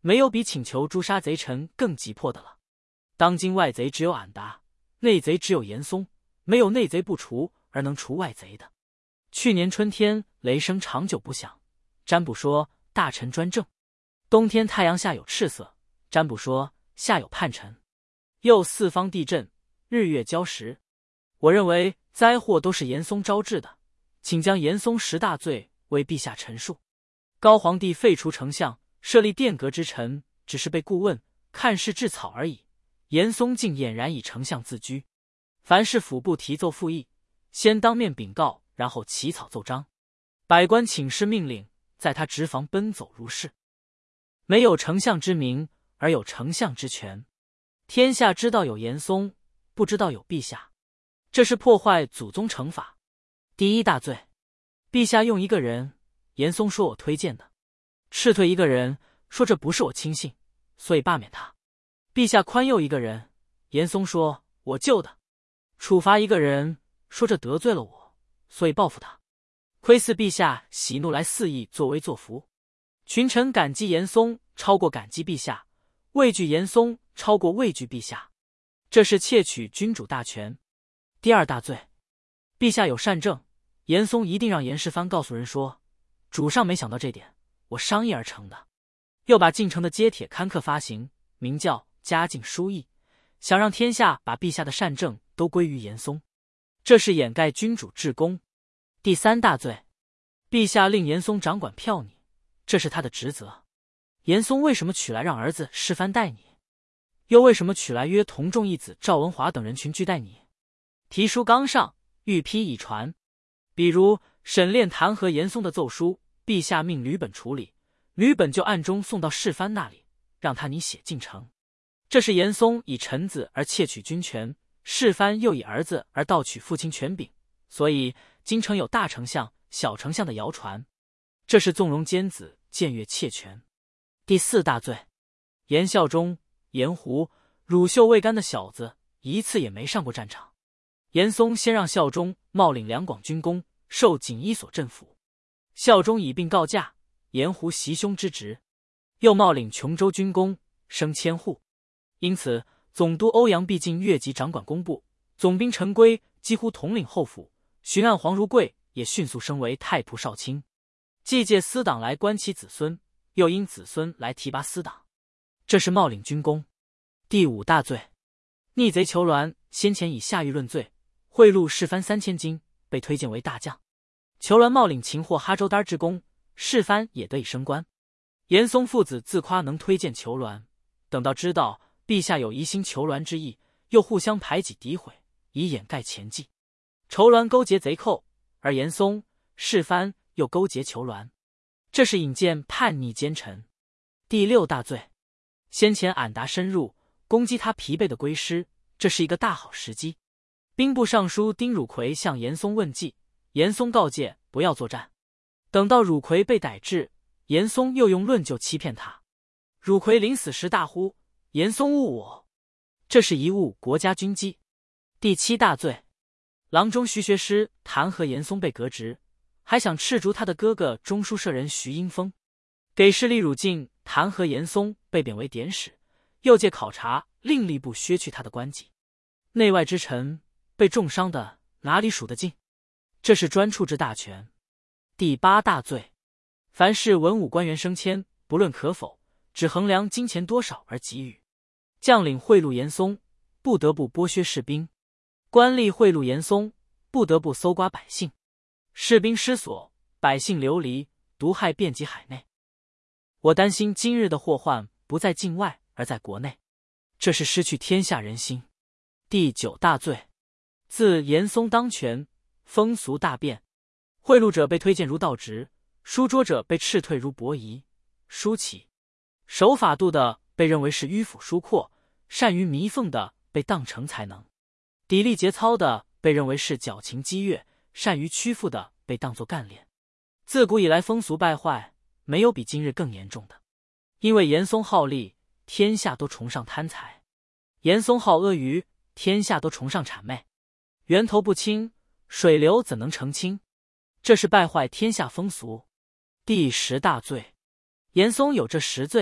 没有比请求诛杀贼臣更急迫的了。当今外贼只有俺答，内贼只有严嵩，没有内贼不除而能除外贼的。去年春天雷声长久不响，占卜说大臣专政；冬天太阳下有赤色，占卜说下有叛臣。又四方地震，日月交时。我认为灾祸都是严嵩招致的，请将严嵩十大罪为陛下陈述。高皇帝废除丞相，设立殿阁之臣，只是被顾问看事治草而已。严嵩竟俨然以丞相自居，凡是府部提奏复议，先当面禀告，然后起草奏章。百官请示命令，在他直房奔走如是。没有丞相之名，而有丞相之权。天下知道有严嵩，不知道有陛下，这是破坏祖宗惩罚。第一大罪，陛下用一个人，严嵩说我推荐的；斥退一个人，说这不是我亲信，所以罢免他。陛下宽宥一个人，严嵩说我救的；处罚一个人，说这得罪了我，所以报复他。窥伺陛下喜怒来肆意作威作福，群臣感激严嵩超过感激陛下，畏惧严嵩超过畏惧陛下，这是窃取君主大权。第二大罪，陛下有善政，严嵩一定让严世蕃告诉人说，主上没想到这点，我商议而成的。又把进城的揭帖刊刻发行，名叫嘉靖书议，想让天下把陛下的善政都归于严嵩，这是掩盖君主至公。第三大罪，陛下令严嵩掌管票拟，这是他的职责。严嵩为什么取来让儿子世蕃代拟？又为什么取来约同众义子赵文华等人群居代拟？提书刚上，御批已传。比如沈炼弹劾严嵩的奏书，陛下命吕本处理，吕本就暗中送到世蕃那里，让他拟写进城。这是严嵩以臣子而窃取军权，世蕃又以儿子而盗取父亲权柄，所以京城有大丞相、小丞相的谣传，这是纵容奸子，僭越窃权。第四大罪，严孝忠、严胡、乳臭未干的小子一次也没上过战场。严嵩先让孝忠冒领两广军功，受锦衣所镇抚。孝忠以病告假，严胡袭胸之职，又冒领琼州军功，升千户。因此总督欧阳必进越级掌管工部，总兵陈规几乎统领后府，巡按黄如贵也迅速升为太仆少卿。既借私党来关其子孙，又因子孙来提拔私党，这是冒领军功。第五大罪，逆贼裘鸾先前以下狱论罪，贿赂世蕃三千金，被推荐为大将。裘鸾冒领擒获哈州丹之功，世蕃也得以升官。严嵩父子自夸能推荐裘鸾，等到知道陛下有疑心裘鸾之意，又互相排挤诋毁，以掩盖前计。裘鸾勾结贼寇，而严嵩、世蕃又勾结裘鸾，这是引荐叛逆奸臣。第六大罪，先前俺答深入攻击他疲惫的归师，这是一个大好时机。兵部尚书丁汝奎向严嵩问计，严嵩告诫不要作战。等到汝奎被逮至，严嵩又用论就欺骗他。汝奎临死时大呼：“严嵩误我！”这是贻误国家军机。第七大罪，郎中徐学师弹劾严嵩被革职，还想斥逐他的哥哥中书舍人徐英峰。给事吏汝进弹劾严嵩被贬为典史，又借考察令吏部削去他的官级。内外之臣被重伤的哪里数得尽？这是专处置大权。第八大罪，凡是文武官员升迁，不论可否，只衡量金钱多少而给予。将领贿赂严嵩，不得不剥削士兵；官吏贿赂严嵩，不得不搜刮百姓。士兵失所，百姓流离，毒害遍及海内。我担心今日的祸患不在境外，而在国内，这是失去天下人心。第九大罪，自严嵩当权，风俗大变，贿赂者被推荐如道直，书桌者被斥退如伯夷、舒淇，守法度的被认为是迂腐疏阔，善于弥缝的被当成才能，砥砺节操的被认为是矫情激越，善于屈服的被当作干练。自古以来风俗败坏，没有比今日更严重的。因为严嵩好利，天下都崇尚贪财；严嵩好阿谀，天下都崇尚谄媚。源头不清，水流怎能澄清？这是败坏天下风俗。第十大罪，严嵩有这十罪，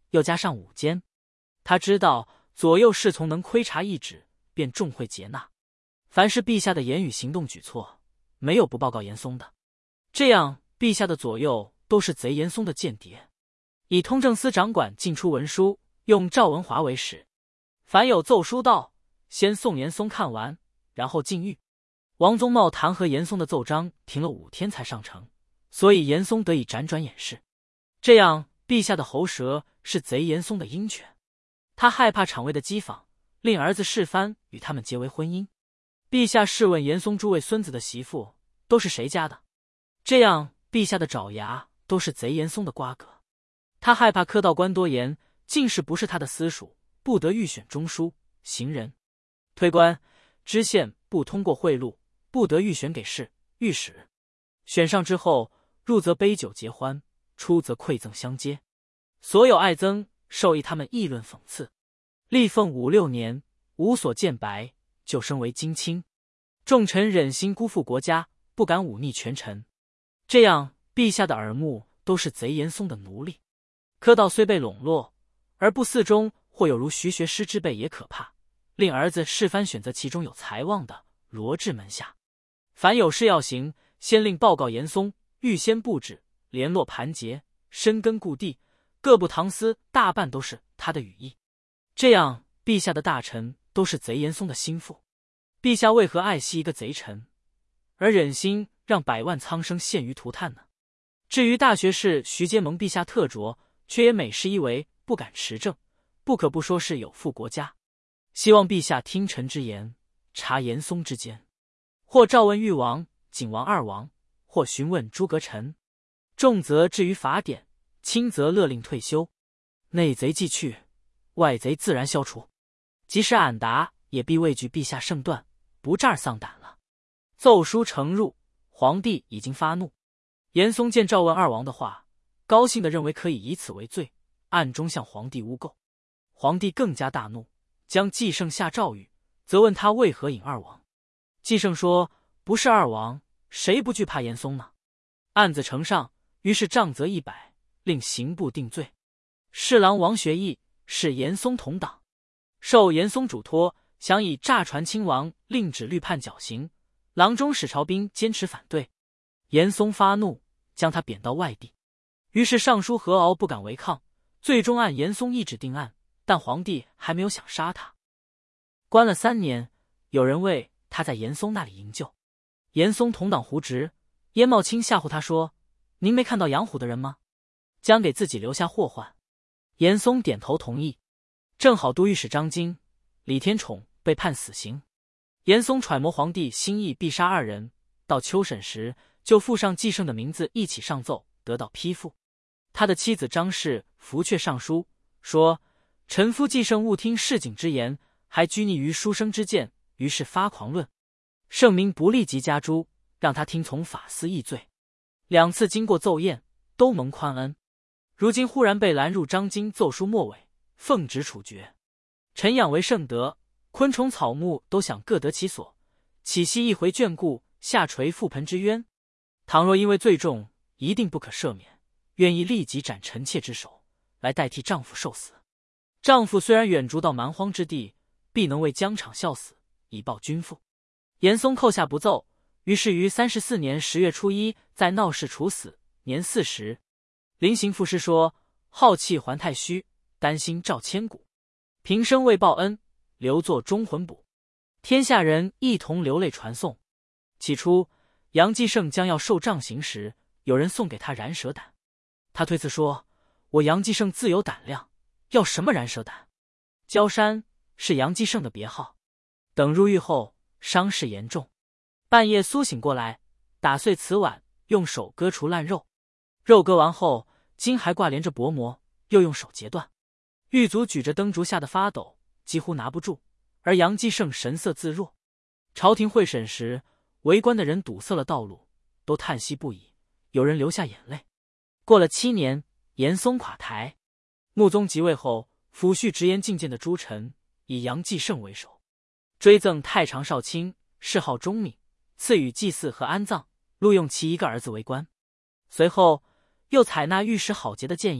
又加上五监。他知道左右侍从能窥察一旨，便重会接纳。凡是陛下的言语行动举措，没有不报告严嵩的。这样陛下的左右都是贼严嵩的间谍。以通政司掌管进出文书，用赵文华为使。凡有奏书到，先送严嵩看完，然后进狱。王宗茂弹劾严嵩的奏章停了五天才上呈，所以严嵩得以辗转掩饰。这样陛下的喉舌是贼严嵩的鹰犬。他害怕场位的讥讽，令儿子世蕃与他们结为婚姻。陛下试问严嵩诸位孙子的媳妇都是谁家的？这样陛下的爪牙都是贼严嵩的瓜葛。他害怕科道官多言，进士不是他的私属，不得预选中书、行人、推官、知县，不通过贿赂，不得预选给事、御史。选上之后，入则杯酒结欢，出则馈赠相接。所有爱憎受益他们议论讽刺。历奉五六年，无所见白，就升为京卿。众臣忍心辜负国家，不敢忤逆权臣。这样陛下的耳目都是贼严嵩的奴隶。科道虽被笼络，而不嗣中或有如徐学师之辈也可怕，令儿子世蕃选择其中有才望的，罗至门下。凡有事要行，先令报告严嵩，预先布置，联络盘结，深根固地，各部堂司大半都是他的羽翼。这样陛下的大臣都是贼严嵩的心腹。陛下为何爱惜一个贼臣，而忍心让百万苍生陷于涂炭呢？至于大学士徐阶蒙陛下特擢，却也每事一为，不敢持政，不可不说是有负国家。希望陛下听臣之言，察严嵩之间。或召问誉王、景王二王，或询问诸阁臣。重则置于法典，轻则勒令退休。内贼既去，外贼自然消除。即使俺答，也必畏惧陛下圣断，不战而丧胆了。奏书呈入，皇帝已经发怒。严嵩见召问二王的话，高兴地认为可以以此为罪，暗中向皇帝诬告。皇帝更加大怒，将纪圣下诏谕，责问他为何引二王。纪圣说：“不是二王，谁不惧怕严嵩呢？”案子呈上，于是杖责一百，令刑部定罪。侍郎王学义是严嵩同党，受严嵩嘱托，想以诈传亲王，令旨律判绞刑。郎中史朝彬坚持反对，严嵩发怒，将他贬到外地。于是尚书何敖不敢违抗，最终按严嵩意旨定案，但皇帝还没有想杀他。关了三年，有人为他在严嵩那里营救。严嵩同党胡直、燕茂卿吓唬他说：“您没看到养虎的人吗？将给自己留下祸患。”严嵩点头同意。正好都御史张京、李天宠被判死刑。严嵩揣摩皇帝心意，必杀二人。到秋审时，就附上纪圣的名字一起上奏，得到批复。他的妻子张氏伏阙上书，说：“臣夫纪圣误听市井之言，还拘泥于书生之见，于是发狂论。圣明不立即加诛，让他听从法司议罪。两次经过奏验，都蒙宽恩。如今忽然被拦入张京奏书末尾，奉旨处决。臣养为圣德，昆虫草木都想各得其所，岂系一回眷顾，下垂覆盆之冤？倘若因为罪重，一定不可赦免，愿意立即斩臣妾之首，来代替丈夫受死。丈夫虽然远逐到蛮荒之地，必能为疆场效死，以报君父。”严嵩扣下不奏，于是于三十四年十月初一，在闹市处死，年四十。临行赋诗说：“好气还太虚，担心照千古。平生未报恩，留作忠魂补。”天下人一同流泪传颂。起初，杨继盛将要受杖刑时，有人送给他燃蛇胆。他推辞说：“我杨继盛自有胆量，要什么燃蛇胆？”焦山是杨继盛的别号。等入狱后，伤势严重，半夜苏醒过来，打碎瓷碗，用手割除烂肉。肉割完后，筋还挂连着薄膜，又用手截断。狱卒举着灯烛吓得发抖，几乎拿不住，而杨继盛神色自若。朝廷会审时，围观的人堵塞了道路，都叹息不已，有人流下眼泪。过了七年，严嵩垮台。穆宗即位后，抚恤直言进谏的诸臣，以杨继盛为首，追赠太常少卿，谥号忠敏，赐予祭祀和安葬，录用其一个儿子为官。随后又采纳御史郝节的建议，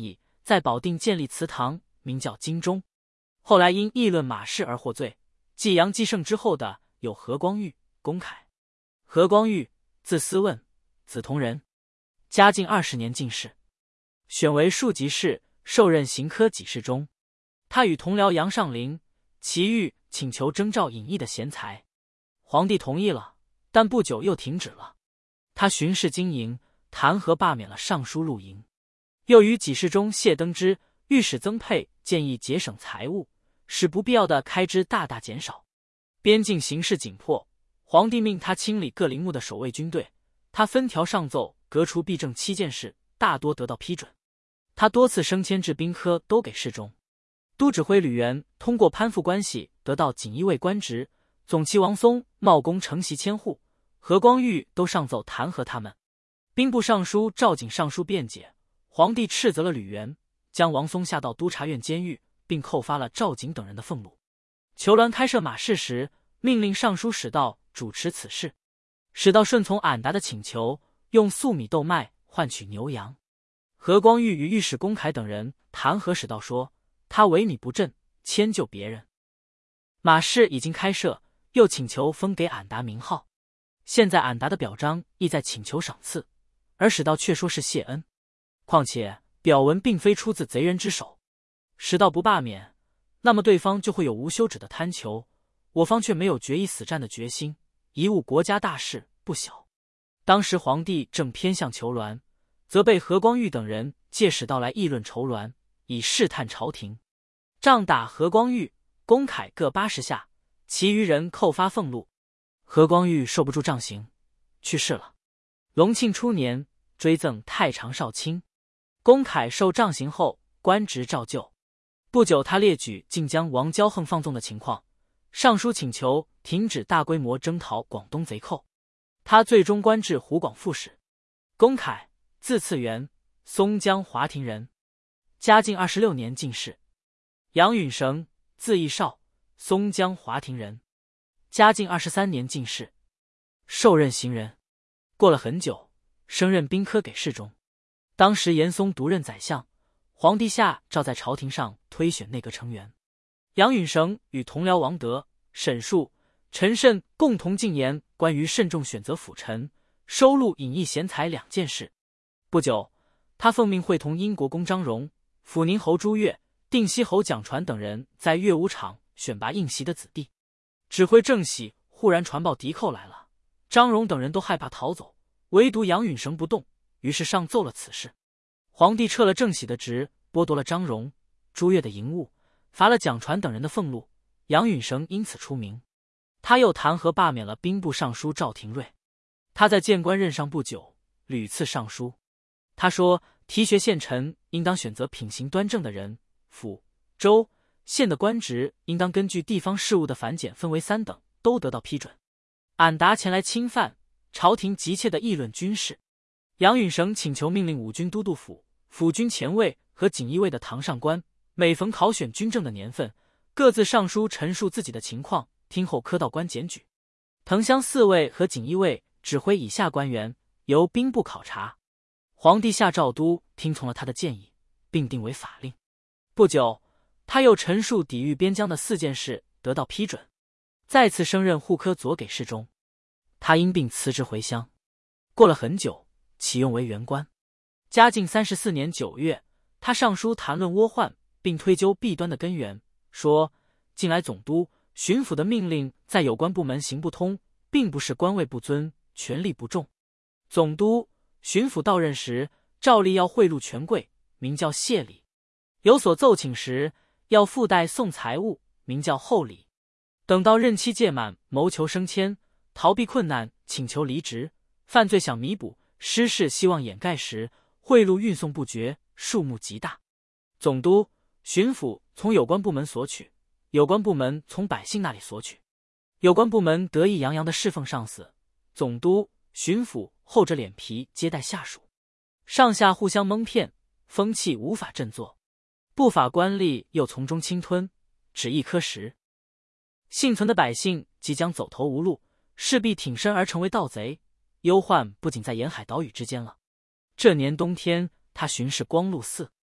在保定建立祠堂，名叫金钟。后来因议论马氏而获罪。继杨继盛之后的有何光裕、龚凯。何光裕，字思问，梓潼人，嘉靖二十年进士，选为庶吉士，受任刑科给事中。他与同僚杨尚林、齐豫请求征召隐逸的贤才，皇帝同意了，但不久又停止了。他巡视经营，弹劾罢免了尚书陆营，又与给事中谢登之、御史曾沛建议节省财物，使不必要的开支大大减少。边境形势紧迫，皇帝命他清理各陵墓的守卫军队，他分条上奏，革除弊政七件事，大多得到批准。他多次升迁至兵科都给事中。都指挥吕元通过攀附关系得到锦衣卫官职，总旗王松冒功承袭千户，何光裕都上奏弹劾他们。兵部尚书赵景上书辩解，皇帝斥责了吕元，将王松下到督察院监狱，并扣发了赵景等人的俸禄。裘鸾开设马市时，命令尚书史道主持此事。史道顺从俺答的请求，用粟米豆麦换取牛羊。何光裕与御史龚凯等人弹劾史道说，他违米不正，迁就别人。马市已经开设，又请求封给俺答名号。现在俺答的表彰意在请求赏赐，而史道却说是谢恩。况且表文并非出自贼人之手，史道不罢免，那么对方就会有无休止的贪求，我方却没有决一死战的决心，贻误国家大事不小。当时皇帝正偏向裘鸾，则被何光裕等人借史道来议论裘鸾，以试探朝廷。杖打何光裕、龚凯各八十下，其余人扣发俸禄。何光裕受不住杖刑，去世了。隆庆初年，追赠太常少卿。龚凯受杖刑后，官职照旧。不久，他列举晋江王骄横放纵的情况，上书请求停止大规模征讨广东贼寇。他最终官至湖广副使。龚凯，字次元，松江华亭人，嘉靖二十六年进士。杨允绳，字义绍，松江华亭人，嘉靖二十三年进士，受任行人。过了很久，升任兵科给事中。当时严嵩独任宰相，皇帝下诏在朝廷上推选内阁成员。杨允绳与同僚王德、沈树、陈慎共同进言关于慎重选择辅臣、收录隐逸贤才两件事。不久，他奉命会同英国公张荣、抚宁侯朱越、定西侯蒋传等人在乐舞场选拔应袭的子弟。指挥正喜忽然传报敌寇来了，张荣等人都害怕逃走，唯独杨允绳不动，于是上奏了此事。皇帝撤了正喜的职，剥夺了张荣、朱越的营务，罚了蒋传等人的俸禄，杨允绳因此出名。他又弹劾罢免了兵部尚书赵廷瑞。他在谏官任上不久，屡次上书。他说提学县臣应当选择品行端正的人，府、州、县的官职应当根据地方事务的繁简分为三等，都得到批准。俺答前来侵犯，朝廷急切地议论军事。杨允绳请求命令五军都督府、辅军前卫和锦衣卫的堂上官，每逢考选军政的年份，各自上书陈述自己的情况，听候科道官检举。藤乡四卫和锦衣卫指挥以下官员，由兵部考察。皇帝下诏都听从了他的建议，并定为法令。不久，他又陈述抵御边疆的四件事，得到批准，再次升任户科左给事中。他因病辞职回乡。过了很久，启用为员官。嘉靖三十四年九月，他上书谈论倭患，并推究弊端的根源，说近来总督、巡抚的命令在有关部门行不通，并不是官位不尊，权力不重。总督、巡抚到任时，照例要贿赂权贵，名叫谢礼；有所奏请时，要附带送财物，名叫厚礼。等到任期届满，谋求升迁，逃避困难，请求离职，犯罪想弥补，失事希望掩盖时，贿赂运送不绝，数目极大。总督、巡抚从有关部门索取，有关部门从百姓那里索取。有关部门得意洋洋地侍奉上司，总督、巡抚厚着脸皮接待下属，上下互相蒙骗，风气无法振作。不法官吏又从中侵吞，只一颗石。幸存的百姓即将走投无路，势必挺身而成为盗贼。忧患不仅在沿海岛屿之间了。这年冬天，他巡视光禄寺，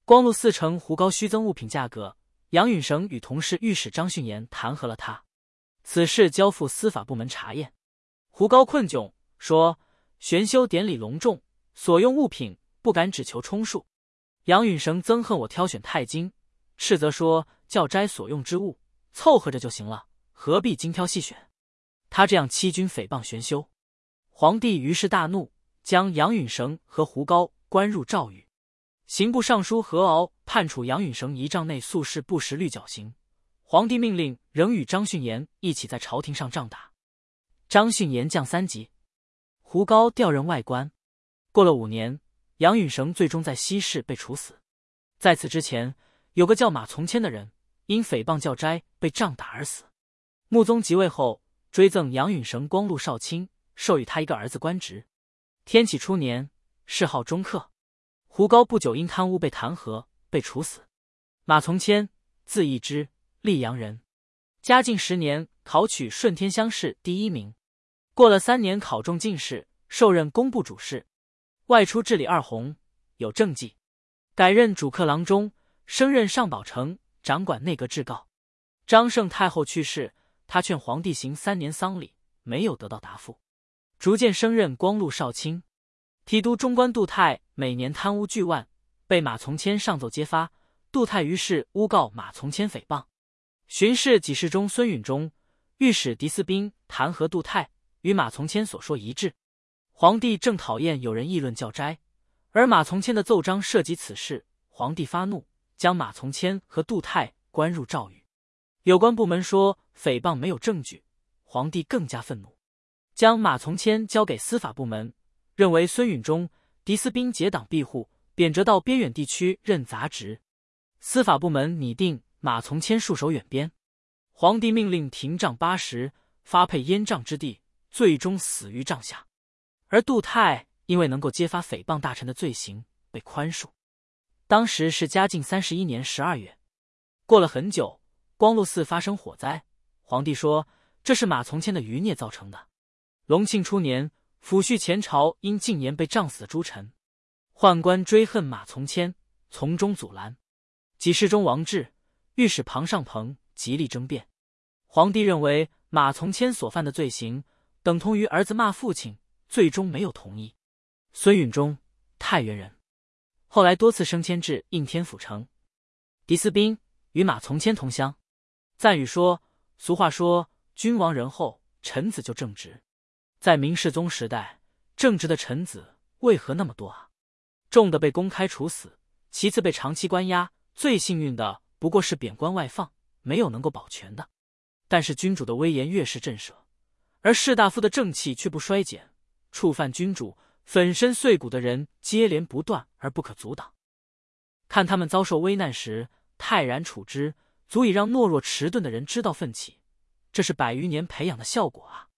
光禄寺丞胡高虚增物品价格，杨允绳与同事御史张训言弹劾了他。此事交付司法部门查验。胡高困窘，说玄修典礼隆重，所用物品不敢只求充数。杨允绳憎恨我挑选太精，斥责说教斋所用之物凑合着就行了，何必精挑细选？他这样欺君诽谤玄修。皇帝于是大怒，将杨允绳和胡高关入诏狱。刑部尚书何敖判处杨允绳一帐内宿事不实律绞刑。皇帝命令仍与张训言一起在朝廷上杖打。张训言降三级，胡高调任外官。过了五年，杨允绳最终在西市被处死。在此之前，有个叫马从谦的人因诽谤教斋被杖打而死。穆宗即位后，追赠杨允绳光禄少卿，授予他一个儿子官职。天启初年，谥号中克。胡高不久因贪污被弹劾，被处死。马从谦，字义之，溧阳人。嘉靖十年考取顺天乡试第一名。过了三年考中进士，受任工部主事，外出治理二洪，有政绩，改任主客郎中，升任上宝丞，掌管内阁制告。张圣太后去世，他劝皇帝行三年丧礼，没有得到答复，逐渐升任光禄少卿。提督中官杜泰每年贪污巨万，被马从谦上奏揭发，杜泰于是诬告马从谦诽谤。巡视给事中孙允中、御史狄思彬弹劾杜泰，与马从谦所说一致。皇帝正讨厌有人议论教斋，而马从谦的奏章涉及此事，皇帝发怒，将马从谦和杜泰关入诏狱。有关部门说诽谤没有证据，皇帝更加愤怒，将马从谦交给司法部门，认为孙允中、狄思彬结党庇护，贬谪到边远地区任杂职。司法部门拟定马从谦戍守远边。皇帝命令停杖八十，发配阉杖之地，最终死于帐下。而杜泰因为能够揭发诽谤大臣的罪行，被宽恕。当时是嘉靖三十一年十二月。过了很久，光禄寺发生火灾，皇帝说这是马从谦的余孽造成的。隆庆初年，抚恤前朝因禁言被杖死的诸臣，宦官追恨马从谦，从中阻拦。给事中王志、御史庞尚鹏极力争辩。皇帝认为马从谦所犯的罪行等同于儿子骂父亲，最终没有同意。孙允中，太原人，后来多次升迁至应天府丞。狄思彬与马从谦同乡，赞语说：俗话说君王仁厚，臣子就正直。在明世宗时代，正直的臣子为何那么多啊？重的被公开处死，其次被长期关押，最幸运的不过是贬官外放，没有能够保全的。但是君主的威严越是震慑，而士大夫的正气却不衰减，触犯君主粉身碎骨的人接连不断而不可阻挡。看他们遭受危难时泰然处之，足以让懦弱迟钝的人知道奋起，这是百余年培养的效果啊！